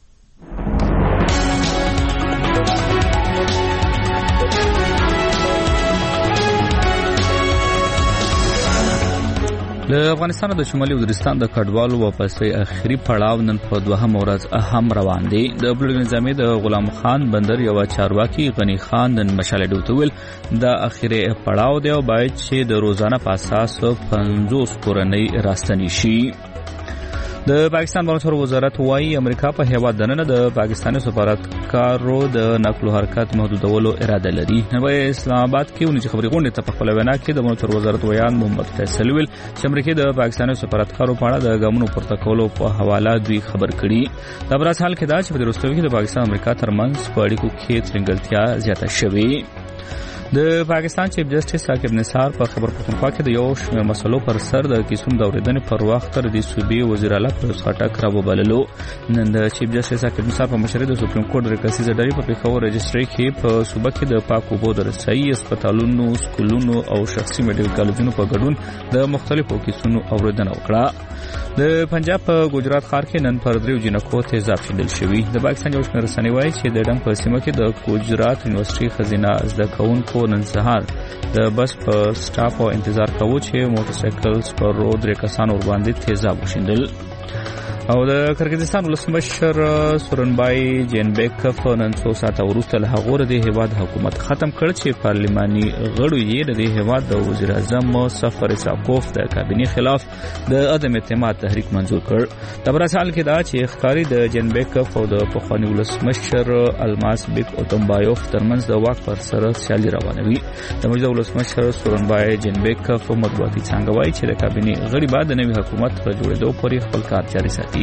د افغانستان د شمالي وزیرستان د کډوالو واپسۍ اخري پړاو نن په 2 ورځ اهم روان دی. د بلوک نظامي د غلام خان بندر یو چارواکي غنی خان نن مشال ډوتول د اخري پړاو دی او باید چې د روزانه په اساس 50 کورنۍ راستنی شي. د پاکستان بهرنی وزارت وايي امریکا په هیواد دننه د پاکستاني سفارتکارو د نقل او حرکت محدودولو اراده لري. نو اسلام آباد کې ونې خبري غونډه ته په خپل وینا کې د بهرنی وزارت ویان محمد فیصل ویل چې امریکا د پاکستاني سفارتکارو په اړه د ګامونو پورته کولو په حواله دوی خبر کړي. دا برس حال کې دا چې په روسیې کې د پاکستان امریکا ترمنځ په اړیکو کې ترنګلتیا زیاته شوې. د پاکستان چیف جسټس عاقب نثار په خبر پښتونخوا کې د یو شمېر مسلو پر سر د کیسونو د اورېدنې پر وخت تر د صوبې وزیر اعلی فیروز خټک راوبللو. نن د چیف جسټس عاقب نثار په مشرۍ د سپریم کورټ د کسیزه ډلې په پیښور رجسټري کې په صوبه کې د پاک اوبو د رسایي هسپتالونو، سکولونو او شخصي میډیکل کالجونو په ګډون د مختلفو کیسونو اورېدنه وکړه. د پنجاب په ګجرات ښار کې نن پر 3 جنکو تیزاب شیندل شوی. د پاکستان یو شمېر رسنۍ وایي چې د ډنګ په سیمه کې د ګجرات یونیورسيټي خزینه زده کوونکو نن سهار د بس په سټاپ او انتظار کاوه چې موټر سایکل پر رود 3 کسان ور باندې تیزاب وشیندل. او د کرغیزستان ولسمشر سورنبای جینبیکوف نن څو ساعته وروسته له هغه د هیواد حکومت ختم کړ چې پارلماني غړو یې د هیواد د وزیر اعظم سفر اساقوف د کابینې خلاف د عدم اعتماد تحریک منظور کړ. د براسال کې دا چې ښکاری د جینبیکوف او د پخوانی ولسمشر الماس بیک اوتمبایوف ترمنځ د واک پر سر سیالي روانوي. د موجوده ولسمشر سورنبای جینبیکوف مطبوعاتي څنګه وایي چې د کابینې غړي بعد د نوي حکومت پر جوړېدو پورې خپل کار جاري ساتي.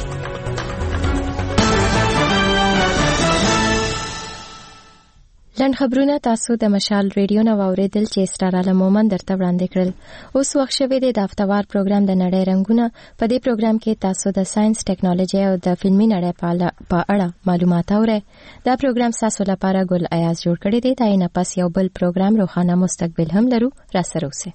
لنډ خبرونه تاسو د مشال ریډیو نو اوریدل چې اسرار عالم مومن درته وړاندې کړل. اوس وخت شوی دی د هفتوار پروګرام د نړۍ رنگونه. په دې پروګرام کې تاسو د ساينس، ټیکنالوژي او د فلمي نړۍ په اړه معلومات اورئ. دا پروګرام تاسو لپاره ګل ایاز جوړ کړی دی. دا نه پس یو بل پروګرام روخانه مستقبل هم لرو. را سره اوسئ.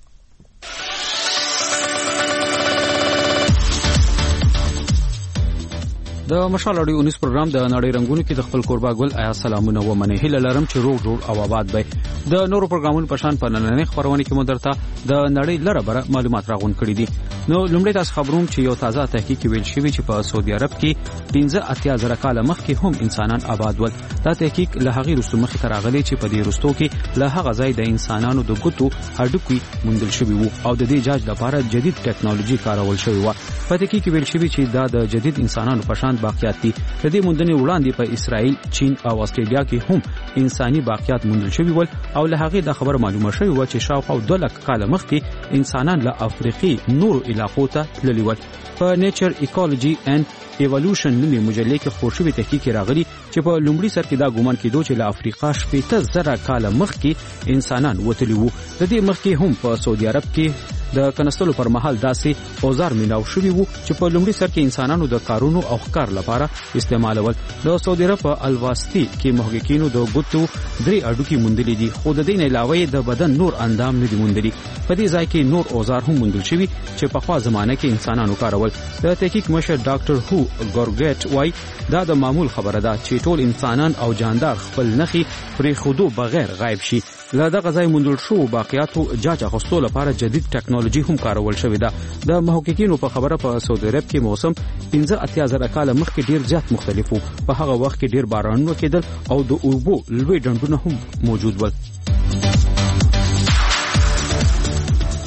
د مشال اډیو نیوز پروګرام د نړۍ رنگونو کې د خپل کوربا ګل آیا سلامونه و منه هله لرم چې روغ جوړ او آباد وي. د نورو پروګرامونو په شان په نننۍ خبرونه کې مدرته د نړۍ لره بره معلومات راغون کړي دي. نو لومړی تاسو خبروم چې یو تازه تحقیق ویل شوی چې په سعودي عرب کې 15,000 کال مخکې هم انسانان آباد ول. دا تحقیق له هغه رسوم مخې تر راغلی چې په دې رستو کې له هغه ځای د انسانانو د ګوتو هډوکي موندل شوی وو او د دې جاج لپاره جدید ټکنالوژي کارول شوی و. په تحقیق کې ویل شوی چې دا د جدید انسانانو په شان باقیات دي. د دې موندنې وړاندې په اسرائیل، چین او استرالیا کې هم انساني باقیات موندل شوی ول او له هغه د خبر معلومه شوی و چې شاوخوا 2 لک کال مخکې انسانان له افریقي نورو علاقو ته تللي ول. په نیچر ایکولوژي اینڈ ایوولوشن نومي مجله کې خبر شوی تحقیق راغلی چې په لومړي سر کې دا ګومان کېدو چې له افریقا 17,000 کال مخکې انسانان وتلي وو. د دې مخکې هم په سعودي عرب کې د کنستلو پر مهال داسې اوزار میناو شوی وو چې په لومړي سر کې انسانانو د کارونو او ښکار لپاره استعمالول. د سعودي عرب په الواسطي کې محققینو د ګوتو 3 اډوکی موندلې دي خو د دې نه علاوه د بدن نور اندام نه دي موندلي. په دې ځای کې نور اوزار هم موندل شوی چې په خوا زمانه کې انسانانو کارول. د تحقیق مشر ډاکټر هو ګورګټ وای دا د معمول خبره ده چې ټول انسانان او جاندار خپل نخي پرې خودو بغیر غایب شي. له دغه ځای موندل شو باقیاتو جاج اخستو لپاره جدید ټکنالوژي هم کارول شوې ده. د محققینو په خبره په سعودي عرب کې موسم 15,000 کال مخکې ډیر زیات مختلف وو. په هغه وخت کې ډیر بارانونه کېدل او د اوبو لوی ډنډونه هم موجود ول.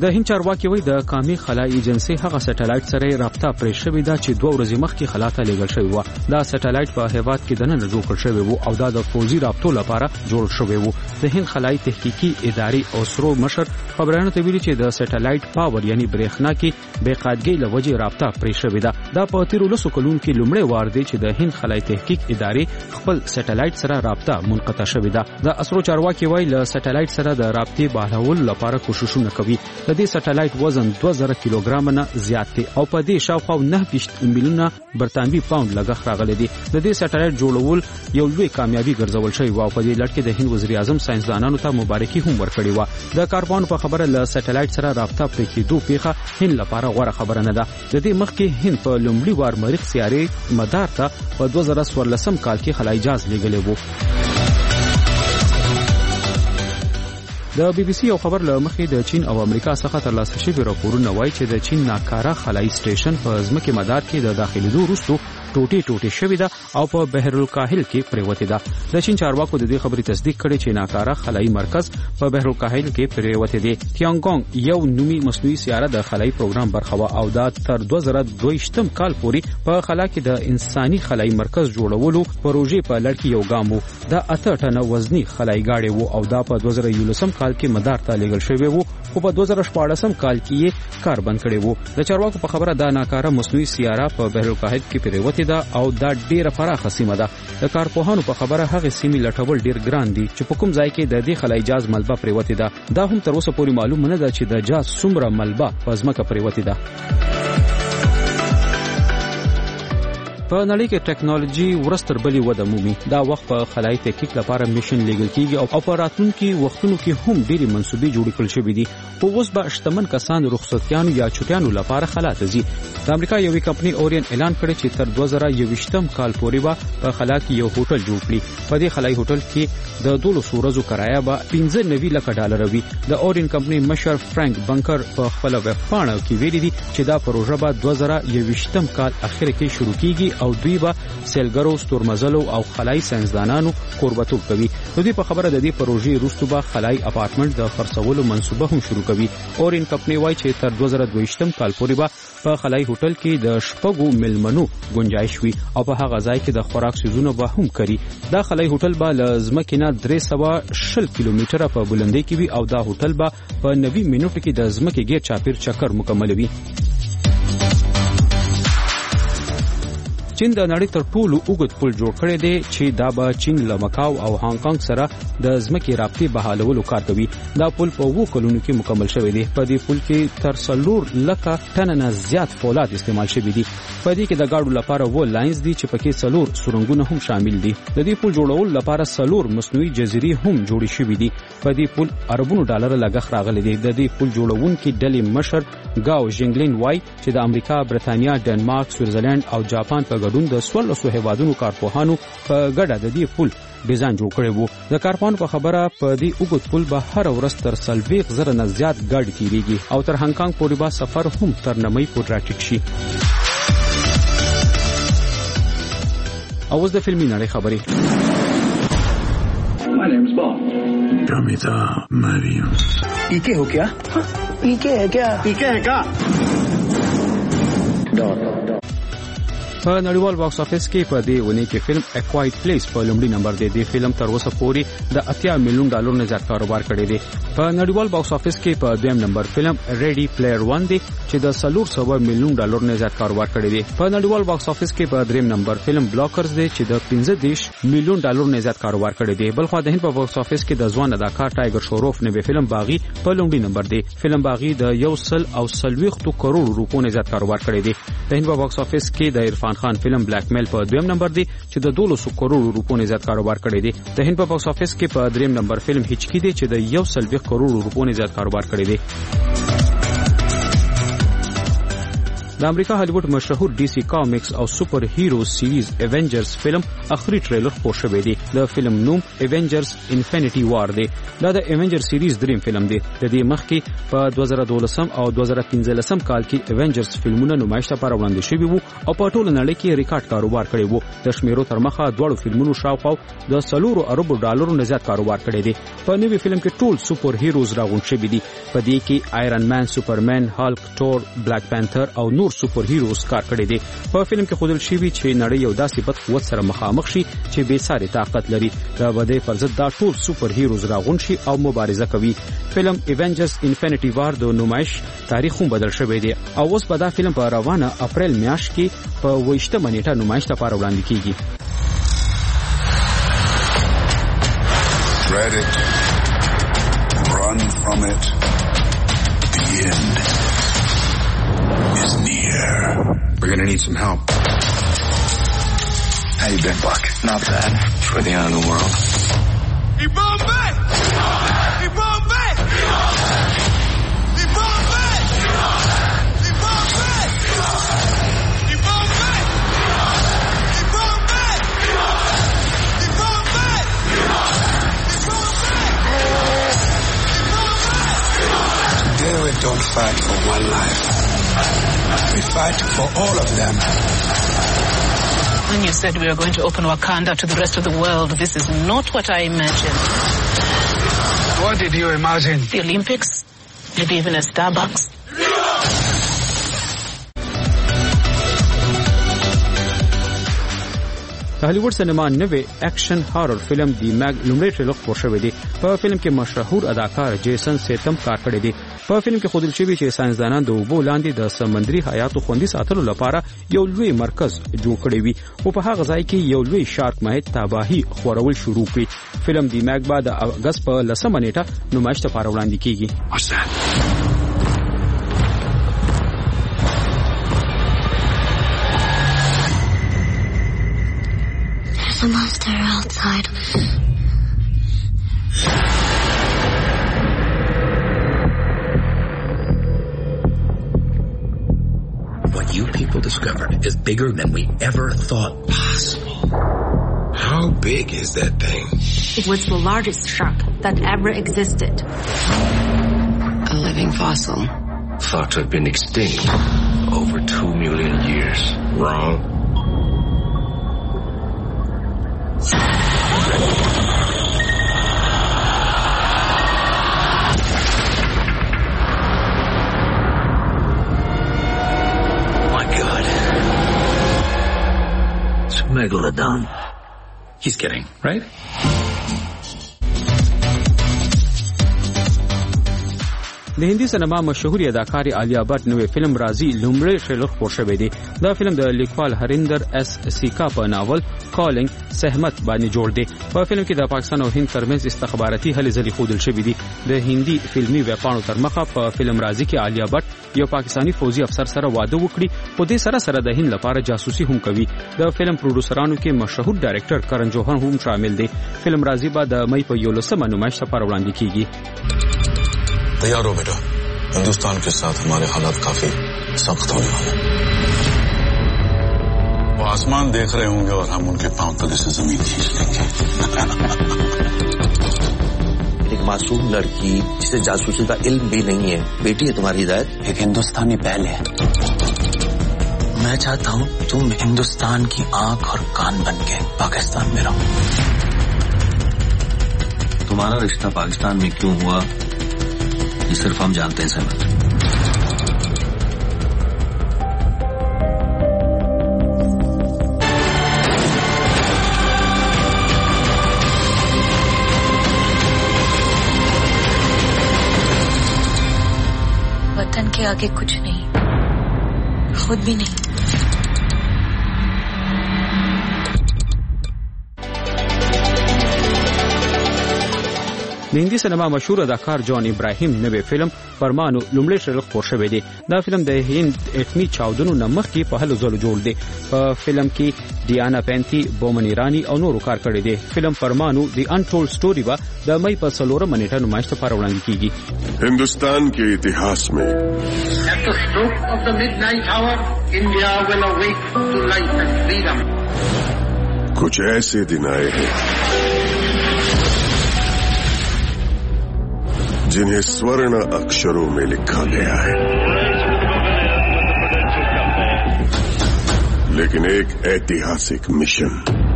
د هند چارواکي وایي د قومي خلایي ایجنسی هغه سټلایټ سره رابطه پرې شوې ده چې 2 ورځې مخکې خلا ته لیږل شوی و. دا سټلایټ په هیواد کې دننه جوړ شوی و او دا د فوزي رابطو لپاره جوړ شوی و. د هند خلایي تحقیقي ادارې اوسرو مشر خبرانو ته ویلي چې د سټلایټ پاور یعنی برېښنا کې بې قاعدګۍ له وجې رابطه پرې شوې ده. دا په 13 کلونو کې لومړی وار دی چې د هند خلایي تحقیق ادارې خپل سټلایټ سره رابطه منقطع شوې ده. د اسرو چارواکي وایي له سټلایټ سره د رابطې بحالولو لپاره کوششونه کوي. د دې سټلایټ وزن 2000 کیلوګرام نه زیات دی او په دې شاوخوا 9 میلیونه برتانوي پاوند لګښت راغلی دی. د دې سټلایټ جوړول یو لوی کامیابی ګرځول شوی و او په دې لړ کې د هند وزیر اعظم ساينسدانانو ته مبارکي هم ورکړې و. د کارپانو په خبره له سټلایټ سره رابطه پرې کېدو پیښه هند لپاره غوره خبره نه ده. د دې مخکې هند په لومړي وار مریخ سیارې مدار ته په 2014 کال کې خلایي جهاز لیږلی و. د بي بي سي یو خبر له مخې د چین او امریکا څخه ترلاسه شوي راپورونه وایي چې د چین ناکاره خلایي سټیشن په ځمکې مدار کې د داخلېدو وروسته ټوټې شوې ده او په بحر الکاهل کې پریوتې ده. د چین چارواکو د دې خبرې تصدیق کړې چې ناکاره خلایي مرکز په بحر الکاهل کې پریوتې دی. تیانګونګ یو نومي مصنوعي سیاره د خلایي پروګرام برخه و او دا تر 2022 کال پورې په خلا کې د انساني خلایي مرکز جوړولو پروژې په لړ کې یو ګام و. دا 8 ټنه وزني خلایي ګاډی و او دا په 2011 کال کې مدار ته لیږل شوی و خو په 2014 کال کې یې کار بند کړی و. د چارواکو په خبره دا ناکاره مصنوعي سیاره په بحر الکاهل کې پریوتې ده او دا ډیره پراخه سیمه ده. د کارپوهانو په خبره هغه سیمې لټول ډیر ګران دي چې په کوم ځای کې د دې خلایي جهاز ملبه پریوتې ده. دا هم تر اوسه پورې معلوم نه ده چې د جهاز څومره ملبه په ځمکه پریوتې ده. په نړۍ کې ټیکنالوژي ورستر بلی وده مومي. دا وخت په خلایي تحقیق لپاره میشن لیږل کیږي او په راتلونکي وختونو کې هم ډېری منسوبې جوړ کړل شوې دي. په اوس به شتمن کسان رخصتیانو یا چټیانو لپاره خلا ته ځي. د امریکا یوې کمپنۍ اورین اعلان کړی چې تر 2021 کال پورې به په خلا کې یو هوټل جوړ کړي. په دې خلایي هوټل کې د 200 ورځو کرایه به $95 لک وي. د اورین کمپنۍ مشر فرانک بنکر په خپل ویب پاڼه کې ویلي دي چې دا پروژه به 2021 کال اخر کې شروع کیږي او دوی به سیلګرو، ستورمزلو او خلایي ساينسدانانو کوربتوب کوي. دوی په خبره د دې پروژې وروسته به خلایي اپارټمنټ د خرڅولو منصوبه هم شروع کوي. اورین کمپنۍ وایي چې تر 2022 کال پورې به په خلایي هوټل کې د 6 ملمنو گنجائش وي او په هغه ځای کې د خوراک سيزونه به هم کوي. دا خلایي هوټل به له ځمکې نه 320 کیلومتره په بلندۍ کې وي او دا هوټل به په 90 منټو کې د ځمکې غیر چاپیر چکر مکملوي. چین د نړۍ تر ټولو اوږد پل جوړ کړی دی چې دا به چین له مکاو او هانګ کانګ سره د ځمکې رابطې بحالولو کار کوي. دا پل په 2 کلونو کې مکمل شوی دی. په دې پل کې تر 4 لکه ټنه نه زیات فولاد استعمال شوی دي. په دې کې د گاډو لپاره و لاینز دي چې پکې 4 سورنګونه هم شامل دي. د دې پل جوړول لپاره 4 مصنوعي جزیرې هم جوړې شوې دي. په دې پل اربونو ډالر لګښت راغلی دی. د دې پل جوړونکي ډلې مشر گاو جنگلین وای چې د امریکا، برتانیا، ډنمارک، سویټزرلند او جاپان په ګډون د 16 هیوادونو کارپوهانو په ګډه د دې پل ډیزاین جوړ کړی وو. د کارپوهانو په خبره په دې اوږد پل به هر ورځ تر 40,000 نه زیات ګاډي تیریږي او تر هانګ کانګ پورې به سفر هم تر نمۍ پورې راټیټ شي. اوس د فلمي نړۍ خبرې. My name is Bob. Pramita Mariam. पीके हो क्या? पीके है क्या? पीके है क्या? په نړیوال باکس افیس کې په دې ونی کې فلم اکوایټ پلیس په لومړي نمبر دی. د فلم تر اوسه پورې د $80 میلیون نه زیات کاروبار کړی دی. په نړیوال باکس افیس کې په دویم نمبر فلم ریډي پلیئر 1 دی چې د $400 میلیون نه زیات کاروبار کړی دی. په نړیوال باکس افیس کې په دریم نمبر فلم بلاکرز دی چې د $15 میلیون نه زیات کاروبار کړی دی. بلخو د هند په باکس افیس کې د ځوان اداکار ټایګر شروف نوې فلم باغی په لومړي نمبر دی. فلم باغی د 140 کروڑ روپو نه زیات کاروبار کړی دی. د هند په باکس افیس کې د عرفان خان فلم بلیک میل په دویم نمبر دی چې د 200 کروڑ روپو نه زیات کاروبار کړی دی. د هند په باکس افیس کې په دریم نمبر فلم هچکی دی چې د 120 کروڑ روپو نه زیات کاروبار کړی دی. د امریکا هالیوډ مشهور ډي سي کامکس او سپر هیرو سیریز ایونجرز فلم اخري ټریلر خپور شوی دی. د فلم نوم ایونجرز انفینټي وار دی. دا د ایونجر سیریز دریم فلم دی. د دې مخکې په 2012 او 2015 کال کې ایونجرز فلمونه نمایش لپاره وړاندې شوي وو او په ټوله نړۍ کې ریکارډ کاروبار کړی وو. د شمیرو تر مخه دواړو فلمونو شاوخوا د $4 ارب نه زیات کاروبار کړی دی. په نوې فلم کې ټول سپر هیروز راغونډ شوي دي. په دې کې آیرن مین، سوپرمن، هالک، ټور، بلیک پانتر او نور سپر هیروز کار کړی دی. په فلم کې ښودل شوي چې نړۍ یو داسې بد قوت سره مخامخ شي چې بې ساري طاقت لري. د بدۍ پر ضد دا ټول سپر هیروز راغونډ شي او مبارزه کوي. فلم ایونجرز انفینټي وار د نمایش تاریخ هم بدل شوی دی او اوس په دا فلم په روانه اپریل میاشت کې په 28 نیټه نمایش لپاره وړاندې کیږي. Dread it. Run from it. The end is near. We're gonna need some help. How you been, Buck? Not bad. For the end of the world. He Bombay! He Bombay! He Bombay! He Bombay! He Bombay! He Bombay! He Bombay! Today we don't fight for one life. We fight for all of them. When you said we were going to open Wakanda to the rest of the world, this is not what I imagined. What did you imagine? The Olympics? Maybe even a Starbucks? هالیوډ سینما نوې اکشن هارر فلم دی میګ لومړی ټریلر خپور شوی دی. په فلم کې مشهور اداکار جیسن سیتم کار کړی دی. په فلم کې ښودل شوی چې ساينسدانان د اوبو لاندې د سمندري حیاتو خوندي ساتلو لپاره یو لوی مرکز جوړ کړی وي او په هغه ځای کې یو لوی شارک ماهیت تباہي خورول شروع کړي. فلم دی میګ بعد اگست په 10 نیټه نمایش لپاره وړاندې کیږي. There's a monster outside. What you people discovered is bigger than we ever thought possible. How big is that thing? It was the largest shark that ever existed. A living fossil. Thought to have been extinct over 2 million years. Wrong. My God. It's Megalodon. He's kidding, right? د هندي سینما مشهوري اداکارې عالیه بټ نوې فلم رازي لومړی ټریلر خپور شوی دی. دا فلم د لیکوال هریندر اس سیکا په ناول کالینګ سهمت باندې جوړ دی. په فلم کې د پاکستان او هند ترمنځ استخباراتي هلې ځلې ښودل شوې دي. د هندي فلمي ویبپاڼو تر مخه په فلم رازي کې عالیه بټ یو پاکستانی فوجي افسر سره واده وکړي او د سره د هند لپاره جاسوسي هم کوي. د فلم پروډوسرانو کې مشهور ډایرکټر کرن جوهر هم شامل دی. فلم رازي بعد د مئی په 11 نمایش لپاره وړاندې کیږي. तैयार हो बेटा, हिंदुस्तान के साथ हमारे हालात काफी सख्त होने वाले. वो आसमान देख रहे होंगे और हम उनके पांव तले से जमीन खींच लेंगे. एक मासूम लड़की जिसे जासूसी का इल्म भी नहीं है, बेटी है तुम्हारी हिदायत, एक हिंदुस्तानी पहल है. मैं चाहता हूँ तुम हिंदुस्तान की आंख और कान बन के पाकिस्तान में रहो. तुम्हारा रिश्ता पाकिस्तान में क्यों हुआ ये सिर्फ हम जानते हैं सर. वतन के आगे कुछ नहीं, खुद भी नहीं. د هندي سینما مشهور اداکار جان ابراهیم نوې فلم فرمانو لومړی ټریلر خپور شوی دی. دا فلم د هند اټمی چاودنو نمخ کې په هلو ځلو جوړ دی. په فلم کې ډیانا پینتی، بومن ایرانی او نورو کار کړی دی. فلم فرمانو دی انټولډ سټوري با د مئی په 16 منېټه نمایش لپاره وړاندې کیږي. हिंदुस्तान के इतिहास में At the stroke of the midnight hour, India will awake to life and freedom. कुछ ऐसे दिन आए हैं जिन्हें स्वर्ण अक्षरों में लिखा गया है, लेकिन एक ऐतिहासिक मिशन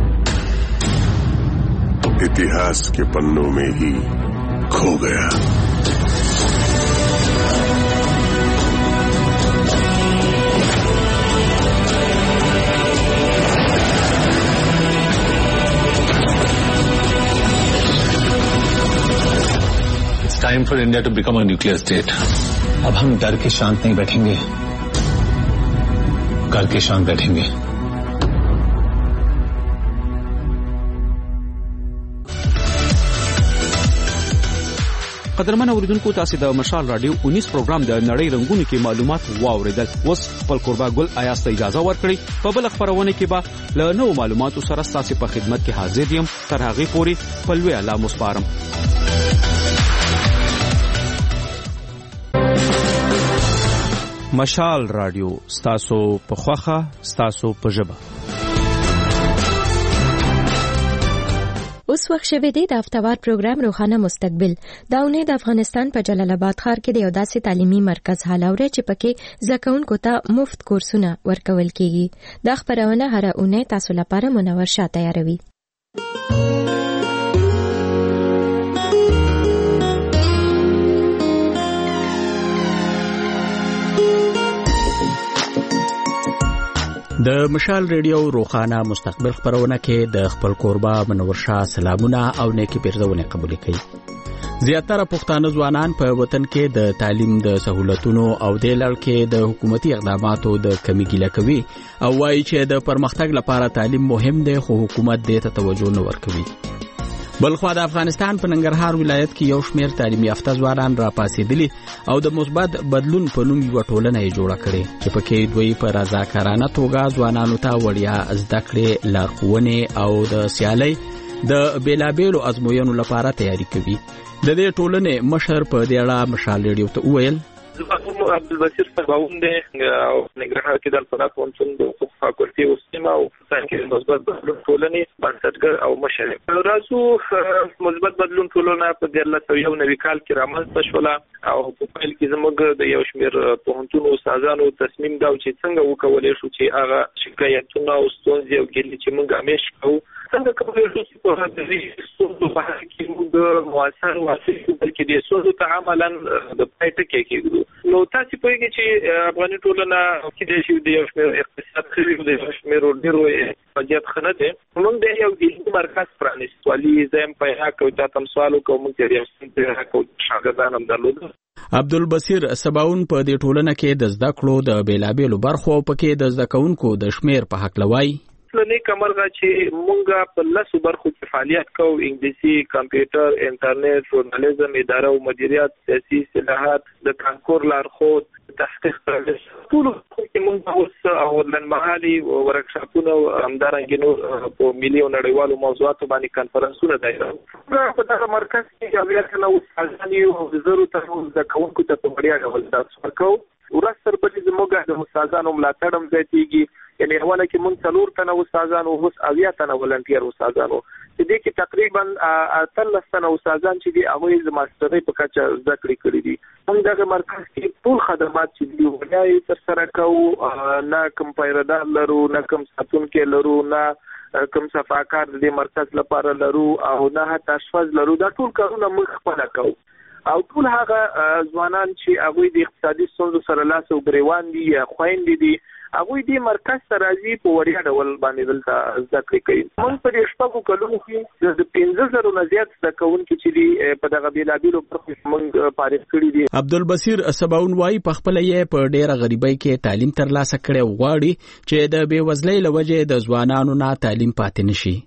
इतिहास के पन्नों में ही खो गया. Time for India to become a nuclear state. अब हम डर के शांत नहीं बैठेंगे, कर के शांत बैठेंगे. قدرمن اوریدونکو تاسو د مشال رادیو 19 پروګرام د نړۍ رنگونو کې معلومات واوریدل. اوس خپل قربا ګل آیاس ته اجازه ورکړئ. په بل خبرونه کې به له نوو معلوماتو سره تاسو په خدمت کې حاضر یم. تر هغه پورې پلوي الله مسپارم. مشال رادیو ستاسو په خوخه ستاسو په ژبه. اوس وخت شوه دی د هفتوار پروګرام روخانه مستقبل. داونه د افغانستان په جلال آباد ښار کې د یو داسې تعلیمي مرکز حالاوره چې پکې زکونکو ته مفت کورسونه ورکول کیږي. دا خبرونه هر اونۍ تاسو لپاره منور شاه تیاروي. د مشال ریډیو روخانه مستقبل خبرونه کې د خپل قربا منور شاه سلامونه او نیکی پیرزونه قبول کړي. زیاتره پښتانه ځوانان په وطن کې د تعلیم د سہولتونو او د لړ کې د حکومتي اقداماتو د کمی ګیله کوي او وایي چې د پرمختګ لپاره تعلیم مهم دی خو حکومت دې ته توجه نه ورکوي. بلخوا د افغانستان په ننګرهار ولایت کې یو شمېر تعلیم یافته ځوانان راپاسېدلي او د مثبت بدلون په نوم یو ټولنه یې جوړه کړې چې پکې دوی په رضاکارانه توګه ځوانانو ته وړیا زده کړې، لارښوونې او د سیالۍ د بیلابیلو ازموینو لپاره تیاری کوي. د دې ټولنې مشر په دې اړه مشال ریډیو ته وویل: عبدالبصیر سباون دی او ننګرهار کې د الفلاح پوهنتون د حقوق فاکولټي اوسېما او څنګه مثبت بدلون ټولنې بنسټګر او مشر. راځو مثبت بدلون ټولنه په 2001 کال کې رامنځته شوه او په پیل کې زموږ د یو شمېر پوهنتون استادانو تصمیم دا چې څنګه وکولای شو چې هغه شکایتونه او ستونزې او ګیلې چې موږ همیش کوو څنګه کولی شو چې په دې ستونزو په حل کې موږ مؤثر واسطه بلکې د ستونزو ته عملاً د پایټ کې کېږو. نو تاسو په کې چې افغاني ټولنه کې د شی د یو شمېر اقتصاد خري د یو شمېر ډیرو وضعیت خنه ده. موږ د یو ګیلې مرکز پرانیستوالي زم په حق او تاسو سوالو کوم چې یو څه حق او شاګردان هم درلود. عبدالبصیر سباون په دې ټولنه کې د زده کړو د بیلابیلو برخو پکې د زده کوونکو د شمیر په حق لوي. نه کمرغه چې مونږه په لاسو برخو کې فعالیت کوو: انګلیسي، کمپیوټر، انټرنیټ، ژورنالیزم، اداره او مدیریت، سیاسي اصلاحات، د کانکور لارښود، تحقیق ټول کې مونږ اوس او لنمحالي ورکشاپونه همدارنګه نور په ملي او نړیوالو موضوعاتو باندې کانفرنسونه دایره. په دغه مرکز کې بیا کنه استادانی او وزارت ته د کوونکو ته په وړیا ډول تاسو ورکو. ورسره په دې زموږ د استادانو ملاتړ هم زیاتېږي. یعنی اوله کې مونږ 4 تنه استادانو او 8 تنه ولنټیر استادانو چې دې کې تقریبا 13 تنه استادان چې دي هغه د ماسترۍ په کچه زده کړې کړې دي. موږ دغه مرکز کې ټول خدمات چې دی ولای تر سره کوو، نه کوم پیردار لرو، نه کوم ساتونکي لرو، نه کوم صفاکار د مرکز لپاره لرو او نه حتی اشپز لرو. دا ټول کارونه موږ خپل کوو او ټول هغه ځوانان چې هغه د اقتصادي ستونزو سره لاس او ګریوان دي یا خويندې دي هغه دې مرکز ته راځي په وړیا ډول باندې دلته زده کړې کوي. موږ په دې شپږو کلونو کې د 15,000 نه زیات زده کوونکي چې دي په دغه بیلابیلو برخو موږ فارغ کړي دي. عبدالبصیر سباون وايي په خپل یې په ډېره غریبۍ کې تعلیم ترلاسه کړي غواړي چې د بېوزلۍ له وجې د ځوانانو نه تعلیم پاتې نشي.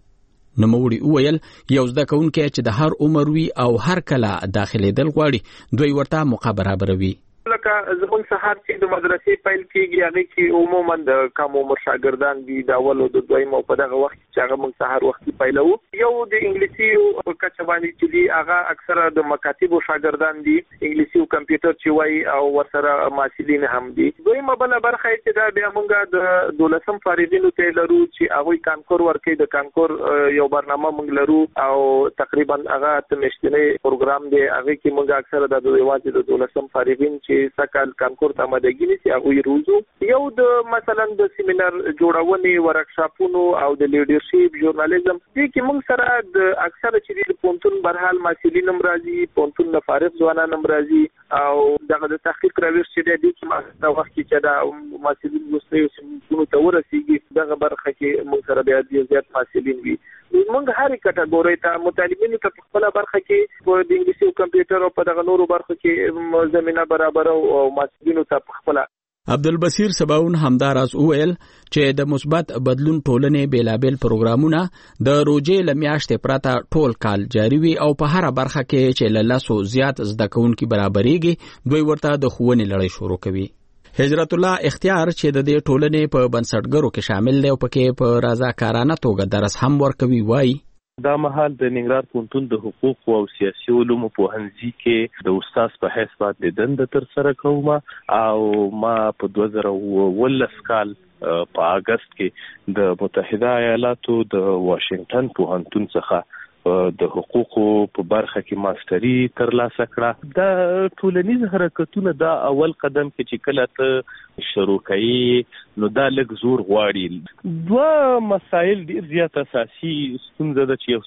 نوموړي وویل یو زده کوونکی چې د هر عمر وي او هر کله داخليدل غواړي دوی ورته موقع برابروي. لکه زمون سهار چې د مدرسې پیل کیږي هغه کې عموما د کم عمر شاګردان دي د اول او د دویم او په دغه وخت چې هغه موږ سهار وختي پیلو. یو د انګلیسي او کچه باندې چې دی هغه اکثره د مکاتبو شاګردان دي انګلیسي او کمپیوټر چې وایي او ورسره محصلین هم دي. دویمه بل برخه چې دا بیا موږ د 12م فارغینو ته لرو چې هغه کانکور ورکړي د کانکور یو برنامه موږ لرو او تقریبا هغه تمشتنی پروګرام دی هغه کې موږ اکثره د یوازې د 12م فارغین چې سکل کانکور ته آمادګي نشي هغه روزو یو د مثلا د سیمینار جوړونې ورکشاپونو او د لیډرشپ ژورنالیزم دې کې موږ سره د اکثره چې د پونتون برحال محصلین هم راځي پونتون د فارغ ځوانان هم راځي او دغه د تحقیق راويش چې د دې کې د وخت کې د محصلین مستوي سیمونو ته ورسیږي دغه برخه کې موږ سره بیا زیات محصلین وي. موږ هر کټګوري ته مطالبینو ته خپل برخه کې په د انګلیسي او کمپیوټر او په دغه نورو برخو کې زمينه برابر او محصلینو ته خپل عبدالبصیر سباون همداراز وویل چې د مثبت بدلون ټولنې بیلابل پروګرامونه د روزې لمیاشتې پراته ټول کال جاری وي او په هر برخه کې چې لاسو زیات زده کوونکي برابرېږي دوی ورته د ښوونې لړۍ شروع کوي. هجرت الله اختیار چې د دې ټولنې په بنسټګرو کې شامل دی او پکې په رضاکارانه توګه درس هم ورکوي وایي دا مهال د ننګرهار پوهنتون د حقوق او سیاسي علومو پوهنځي کې د استاد په حیث باندې دنده تر سره کوم او ما په 2019 کال په اگست کې د متحده ایالاتو د واشنگټن پوهنتون څخه د حقوقو په برخه کې ماستری ترلاسه کړه. د ټولنیز حرکتونو دا اول قدم کې چې کله ته شروع کړي نو دا لږ زور غواړي. دوه مسایل ډیر زیات اساسي ستونزه ده چې یو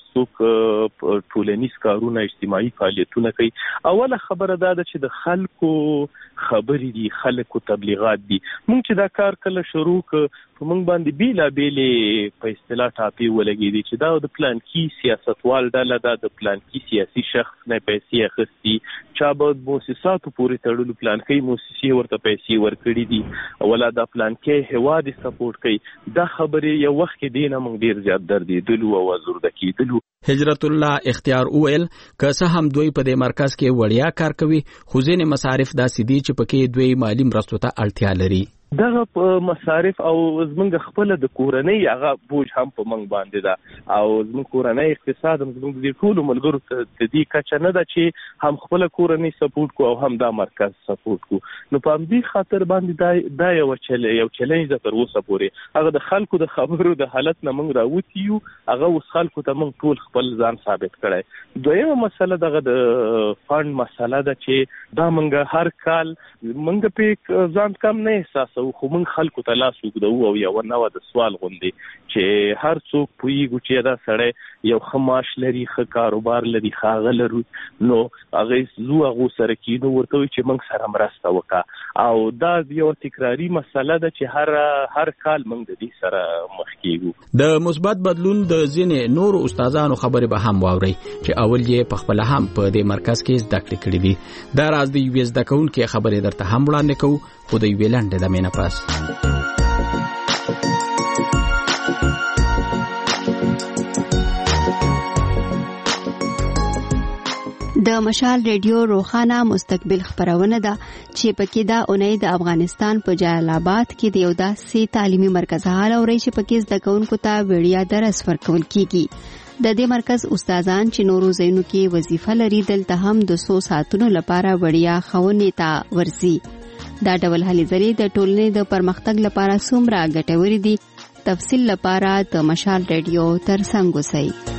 څوک ټولنیز کارونه اجتماعي فعالیتونه کوي. اوله خبره دا ده چې د خلکو خبرې دي خلکو تبلیغات دي. موږ چې دا کار کله شروع ک په موږ باندې بیلابېلې په اصطلاح ټاپې ولګېدې چې دا د پلان کې سیاستوال ډله دا د پلان کې سیاسي شخص نه پیسې اخیستي چا به موسساتو پورې تړلو پلان کې موسسې ورته پیسې ورکړي دي ولا دا پلان کې هواد سپورټ کوي. دا خبرې یو وخت کې دینه موږ ډیر زیات دردېدلو او ازورده کېدلو. هجرت الله اختیار اویل که څه هم دوی په دې مرکز کې وړیا کار کوي خو ځینې مصارف داسې دي چې پکې دوی مالی مرستو ته اړتیا لري. دغه مصارف او زمونږ خپل د کورنۍ هغه بوج هم په منګ باندې ده او زمونږ کورنۍ اقتصاد زمونږ د ټولو ملګرو ته د دې کچه نه ده چې هم خپل کورنۍ سپورټ کو او هم دا مرکز سپورټ کو. نو په دې خاطر باندې دا یو چیلنج تر اوسه پورې هغه د خلکو د خبرو د حالت نه موږ راوتیو هغه اوس خلکو ته موږ ټول خپل ځان ثابت کړی. دویمه مسله دغه د فند مسله ده چې دا موږ هر کال موږ په ځان کم نه احساس خو موږ خلکو ته لاس وګدو او یو نوو د سوال غوندي چې هر څوک پویږي چې دا سړی یو خماش لري ښه کاروبار لري ښاغه لري نو هغه زو هغه سره کېدو ورته چې موږ سره مرسته وکړه او دا یو تکراری مسله ده چې هر کال موږ د دې سره مخ کیږو. د مثبت بدلون د ځینې نور استادانو خبرې به هم واوري چې اول یې په خپل هم په دې مرکز کې زده کړې کړې دي. دا راز د یو زده کوونکو خبرې درته هم وړاندې کوو خو د یو لاندې د مینه پاس د مشال ریډیو روخانه مستقبل خبرونه ده چې پکې دا اونۍ د افغانستان په جلال آباد کې د یو داسې تعلیمي مرکز حال اوري چې پکې زده کوونکو ته وړیا درس ورکول کیږي. د دې مرکز استادان چې نورو ځایونو کې وظیفه لري دلته هم د 100 ساعتونو لپاره وړیا ښوونې ته ورځي. دا ډول هلې ځلې د ټولنې د پرمختګ لپاره څومره ګټورې دي تفصیل لپاره د مشال ریډیو ترڅنګ اوسئ.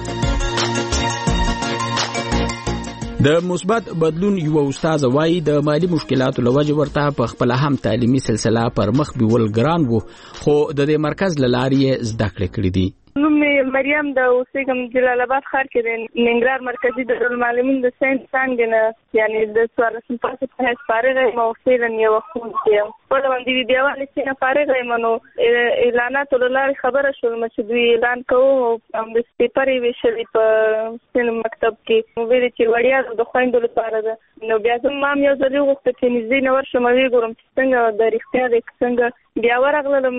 د مثبت بدلون یو استاد وایي د مالی مشکلاتو لوجه ورته په خپل هم تعلیمي سلسله پر مخ بیول ګران وو خو د دې مرکز لارې زده کړې کړې دي. نوم مریم د اوسېګم جلال آباد ښار کې د ننګرهار مرکزي دارالمعلمین د ساينس څانګې نه یعنی د 14 پاسه په هیڅ فارغه یم او فعلا یو ښوونکې یم. په باندې دیواله چې نه فارغه یم نو اعلانات ولر خبره شول چې دوی اعلان کوو او د پیپرې ویشلې په سن مکتب کې نو ویل چې وړیا د خويندو لپاره ده. نو بیا زما یو ځل وغوښته چې نږدې نور شموي ګورم چې څنګه د اړتیا د څنګه بیا ورغلم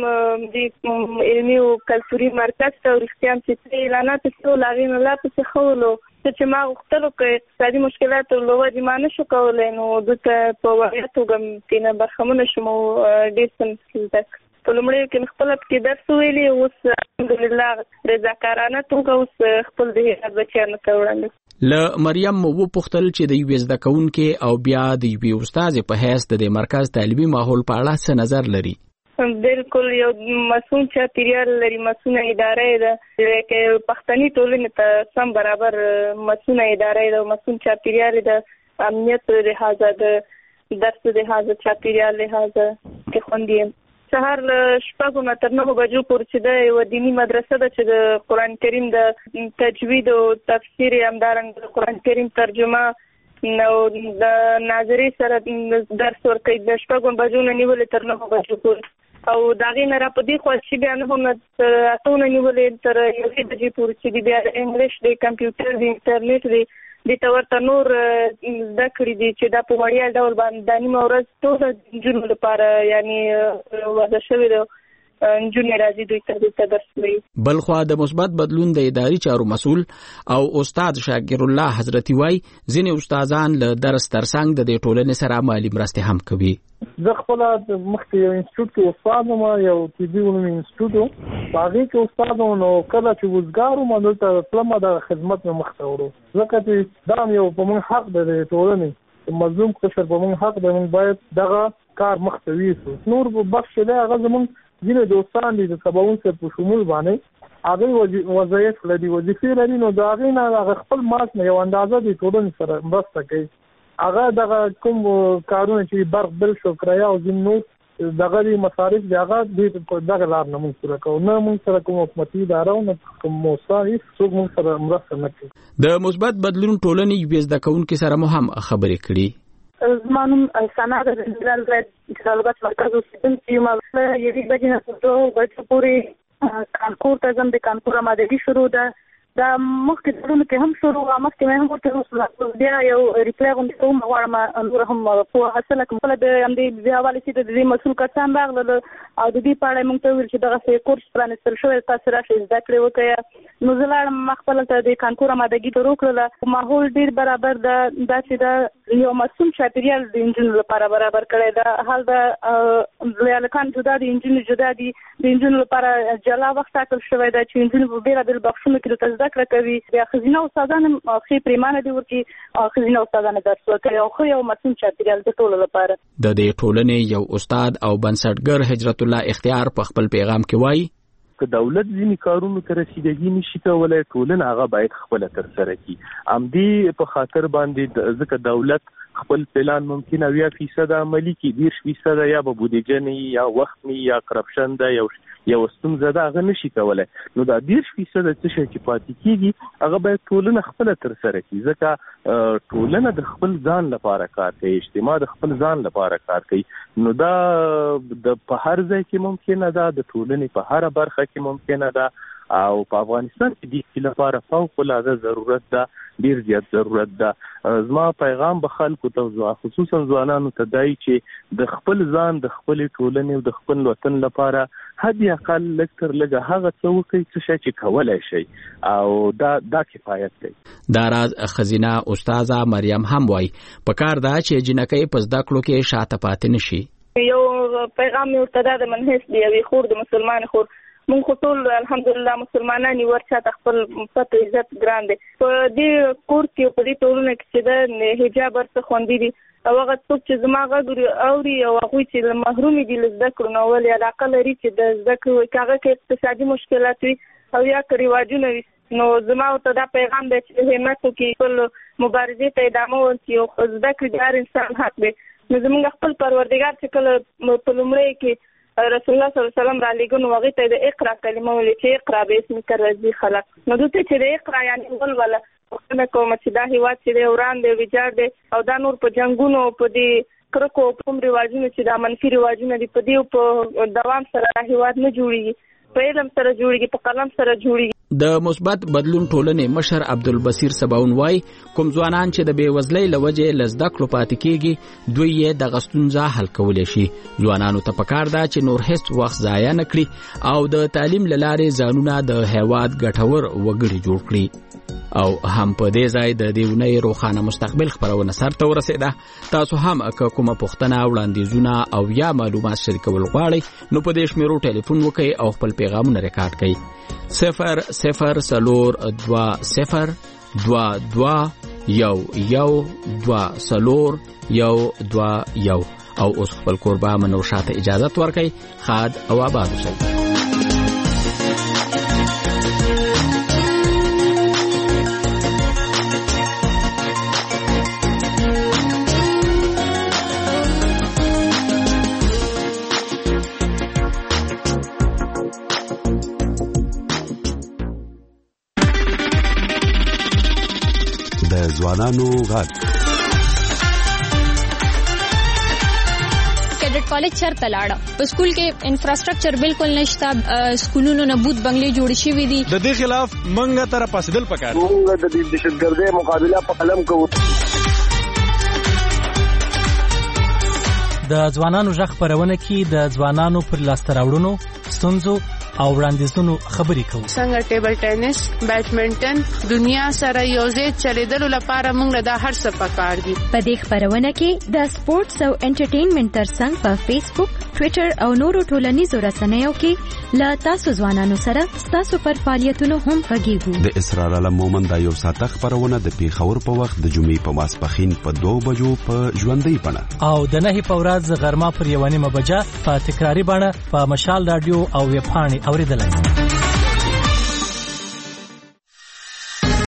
د علمي او کلتوري مرکز ته ورختيام چې اعلانات څو لاغین لا پس خولو چې ما غوښتلو کې اقتصادي مشکلات لوړ دي ما نشو کولای نو دته په وایته کوم تینه برخمنه شمو ډیسن سکیلتک په لومړی کې خپل کې درس ویلي اوس الحمدلله رضاکارانه توګه اوس خپل د هیات بچیانو ته وړاندې ل مریم مو پوښتل چې د یو زده کوونکو او بیا د یو استاد په حیث د مرکز تعلیمي ماحول په اړه څه نظر لري. بالکل یو مسؤل چاپیریال لري، مسؤل ادارې ده چې پښتني ټولنې ته سم برابر مسؤل ادارې ده، مسؤل چاپیریال ده، امنیت لحاظه ده، درس لحاظه، چاپیریال لحاظه کې خوندي. سهار له شپږو نه تر 9 بجو پورې چې ده یو دینی مدرسه ده چې د قرآن کریم د تجوید او تفسیر همدارنګه د قرآن کریم ترجمه نو د ناظري سره درس ورکوي د شپږو بجو نه نیولې تر 9 بجو پورې او دا غي نه را پدې خو چې بیا نه هم اتونه نیولې تر 1 بجې پورې چې بیا د انګلیش د کمپیوټر د انټرنیټ د تورته نور د کړې دي چې دا په وړیا ډول باندې د نیمه ورځ ټول جنو لپاره یعنی وضع شوی دی جنې راځي دوی ته درس وي. بلخوا د مثبت بدلون د اداري چارو مسؤل او استاد شاکر الله حضرتي وای ځینې استادان له درس ترڅنګ د دې ټولنې سره مالي مرستې هم کوي. زه خپل مخکې یو انسټیټیوټ کې استاد وم، یو طبي علوم انسټیټیوټ هغه کې استاد وم، نو کله چې وزګار وم دلته تلم د خدمت مې مخته ورو ځکه چې دا یو په موږ حق دی د ټولنې مظلوم قشر په موږ حق دی، موږ باید دغه کار مخته ویسو. نور بخش دی هغه زموږ ځینې دوستان دي د سباون سره په شمول باندې هغه وظایف لري، وظیفې لري، نو دا هغه نه هغه خپل ماس نه یو اندازه د ټولنې سره مرسته کوي. هغه دغه کوم کارونه چې برق بل شو کریا او ځین نور دغه مصارف دغه د دغه لار نه موږ سره کوو، نه موږ سره کوم حکومتي اداره او نه کوم مصارف څوک موږ سره مرسته نه کوي. د مثبت بدلون ټولنې یو زده کوونکو سره مو هم خبرې کړي. زمانم سنا د جلال زید اصلاحات مرکز اوسیدونکي یم. یوې بجې نه دوه بجې پورې کانکور ته ځم. د کانکور آمادګي شروع ده. دا مخکې ټولنو کې هم شروع مخکې مې هم ورته بیا یو ریپلای غونډه کوم غواړم نور هم په حاصله کوم کله د همدې بیا حواله چې د دې مسؤل کسان راغله او د دې په اړه موږ ته ویل چې دغه کورس پرانستل شوی تاسو راشئ زده کړې وکړئ. نو زه لاړم مخکې ته د کانکور آمادګي شروع کړله. ماحول ډېر برابر ده، دا چې دا یو مسؤل چاپیریال د انجونو لپاره برابر کړی ده. حال د هلکان جدا دي، انجونې جدا دي. د انجونو لپاره جلا وخت ټاکل شوی ده چې انجونې په بېلابېل بخشونو کې دلته زده کړه کوي. بیا ښځینه استادان ښې پریمانه دي ورکړي، ښځینه استادان درس ورکوي او ښه یو مسؤل چاپیریال د ټولو لپاره. د دې ټولنې یو استاد او بنسټګر هجرت الله اختیار په خپل پیغام کې وایي که دولت ځینې کارونو ته رسیدګي نشي کولای ټولنه هغه باید خپل تر سره کړي. امدې په خاطر باندې ځکه دولت خپل پلان ممکن 80% عملی کړي، 20% یا به بودیجه نه یا وخت نه یا کرپشن ده یا ستونزه ده هغه نشي کولای. نو دا 20% څه شي چې پاتې کیږي هغه باید ټولنه خپل تر سره کړي، ځکه ټولنه د خپل ځان لپاره کار کوي، اجتماع د خپل ځان لپاره کار کوي. نو دا د په هر ځای کې ممکنه ده، د ټولنې په هر برخه کې ممکنه ده او په افغانستان کې د لپاره فوق العاده ضرورت ده، ډیر زیات ضرورت ده. زما پیغام به خلکو ته خصوصا ځوانانو ته دی چې د خپل ځان، د خپل ټولنې او د خپل وطن لپاره حد اقل لکتر لګه هغه څه وکړي چې کولای شي او دا کفایت دی. دا راز خزینه استاذه مریم هم وای په کار دا چې جنکې په زده کړو کې شاته پاتې نشي. یو پیغام ورته د منهج دی وی خور د مسلمان خور مونږ خو ټول الحمدلله مسلمانان یو ورچا خپل پته عزت ګران دي. په دې کور کې په دې ټولنه کې چې د حجاب ورته خوندې دي او هغه څوک چې زما غږ اوري او هغه چې محروم دي له زده کړو نو ولې علاقه لري چې د زده کړو کاغه کې اقتصادي مشکلات وي او یا رواجونه وي. نو زما ته دا پیغام دی چې همت وکړي، خپل مبارزې ته ادامه ورکړي او زده کړې د هر انسان حق دی. نو زموږ خپل پروردګار چې کله په لومړی کې رسول الله صلی الله علیه وسلم را لګون وغه ته د اقرا کلمه ولې چې اقرا به اسم کرځي خلق. نو دوی چې د اقرا یعنی ولوله څنګه کوم چې دا هیواد چې د وران دی ویجاړ دی او دا نور په جنگونو په دې کرکو په رواجونو چې دا منفي رواجونه دي په دې په دوام سره هیواد نه جوړیږي. په علم سره جوړیږي، په قلم سره جوړیږي. د مثبت بدلون ټولنې مشر عبدالبصیر سباون وای کوم ځوانان چې د بیوزلۍ لوجه لزده کړو پاتې کیږي دوی یې د غستونځه حل کولای شي. ځوانانو ته پکار ده چې نور هیڅ وخت ضایع نه کړي او د تعلیم لاره ځانونه د هیواد ګټور وګړي جوړ کړي. او هم په دې ځای د دیونې روخانه مستقبل خبرونه سرته ورسېده. تاسو هم کومه پوښتنه وړاندیزونه او یا معلومات شریکول غواړئ نو په دې شمیرو ټلیفون وکړئ او خپل پیغامونه ریکارډ کړئ 0020220112 او اوس خپل کوربه منو شاته اجازه ورکړئ. خاد او آباد اوسئ. ځوانانو غږ کیډټ کالج چرته لاړه په سکول کې انفراستراکچر بالکل نشته، سکولونو نه بوت بنگلې جوړ شوې دي. د دې خلاف منګه تر پاسدل پکار موږ د دهشتګردۍ مقابله په قلم کوو. د ځوانانو ژغ خبرونه کې د ځوانانو پر لاسته راوړنو، ستونزو او وړاندیزونو خبرې کوو. څنګه ټیبل ټینس، بیډمنټن دنیا سره یوځای چلیدلو لپاره موږ له هر څه پکار دي. په دې خبرونه کې د سپورتس او انټرټینمنټ ترڅنګ په فیسبوک، ټوئیټر او نورو ټولنیزو رسنیو کې له تاسو ځوانانو سره تاسو پر فعالیتونو هم غږیږو. د اسرار علم مومند د یو ساعت خبرونه د پیښور په وخت د جمعې په ماسپخین په 2 بجو په ژوندۍ بڼه او د 9 په ورځ غرمه پر 1:30 بجه په تکراری بڼه په مشال رادیو او ویب پاڼې اوریدلای.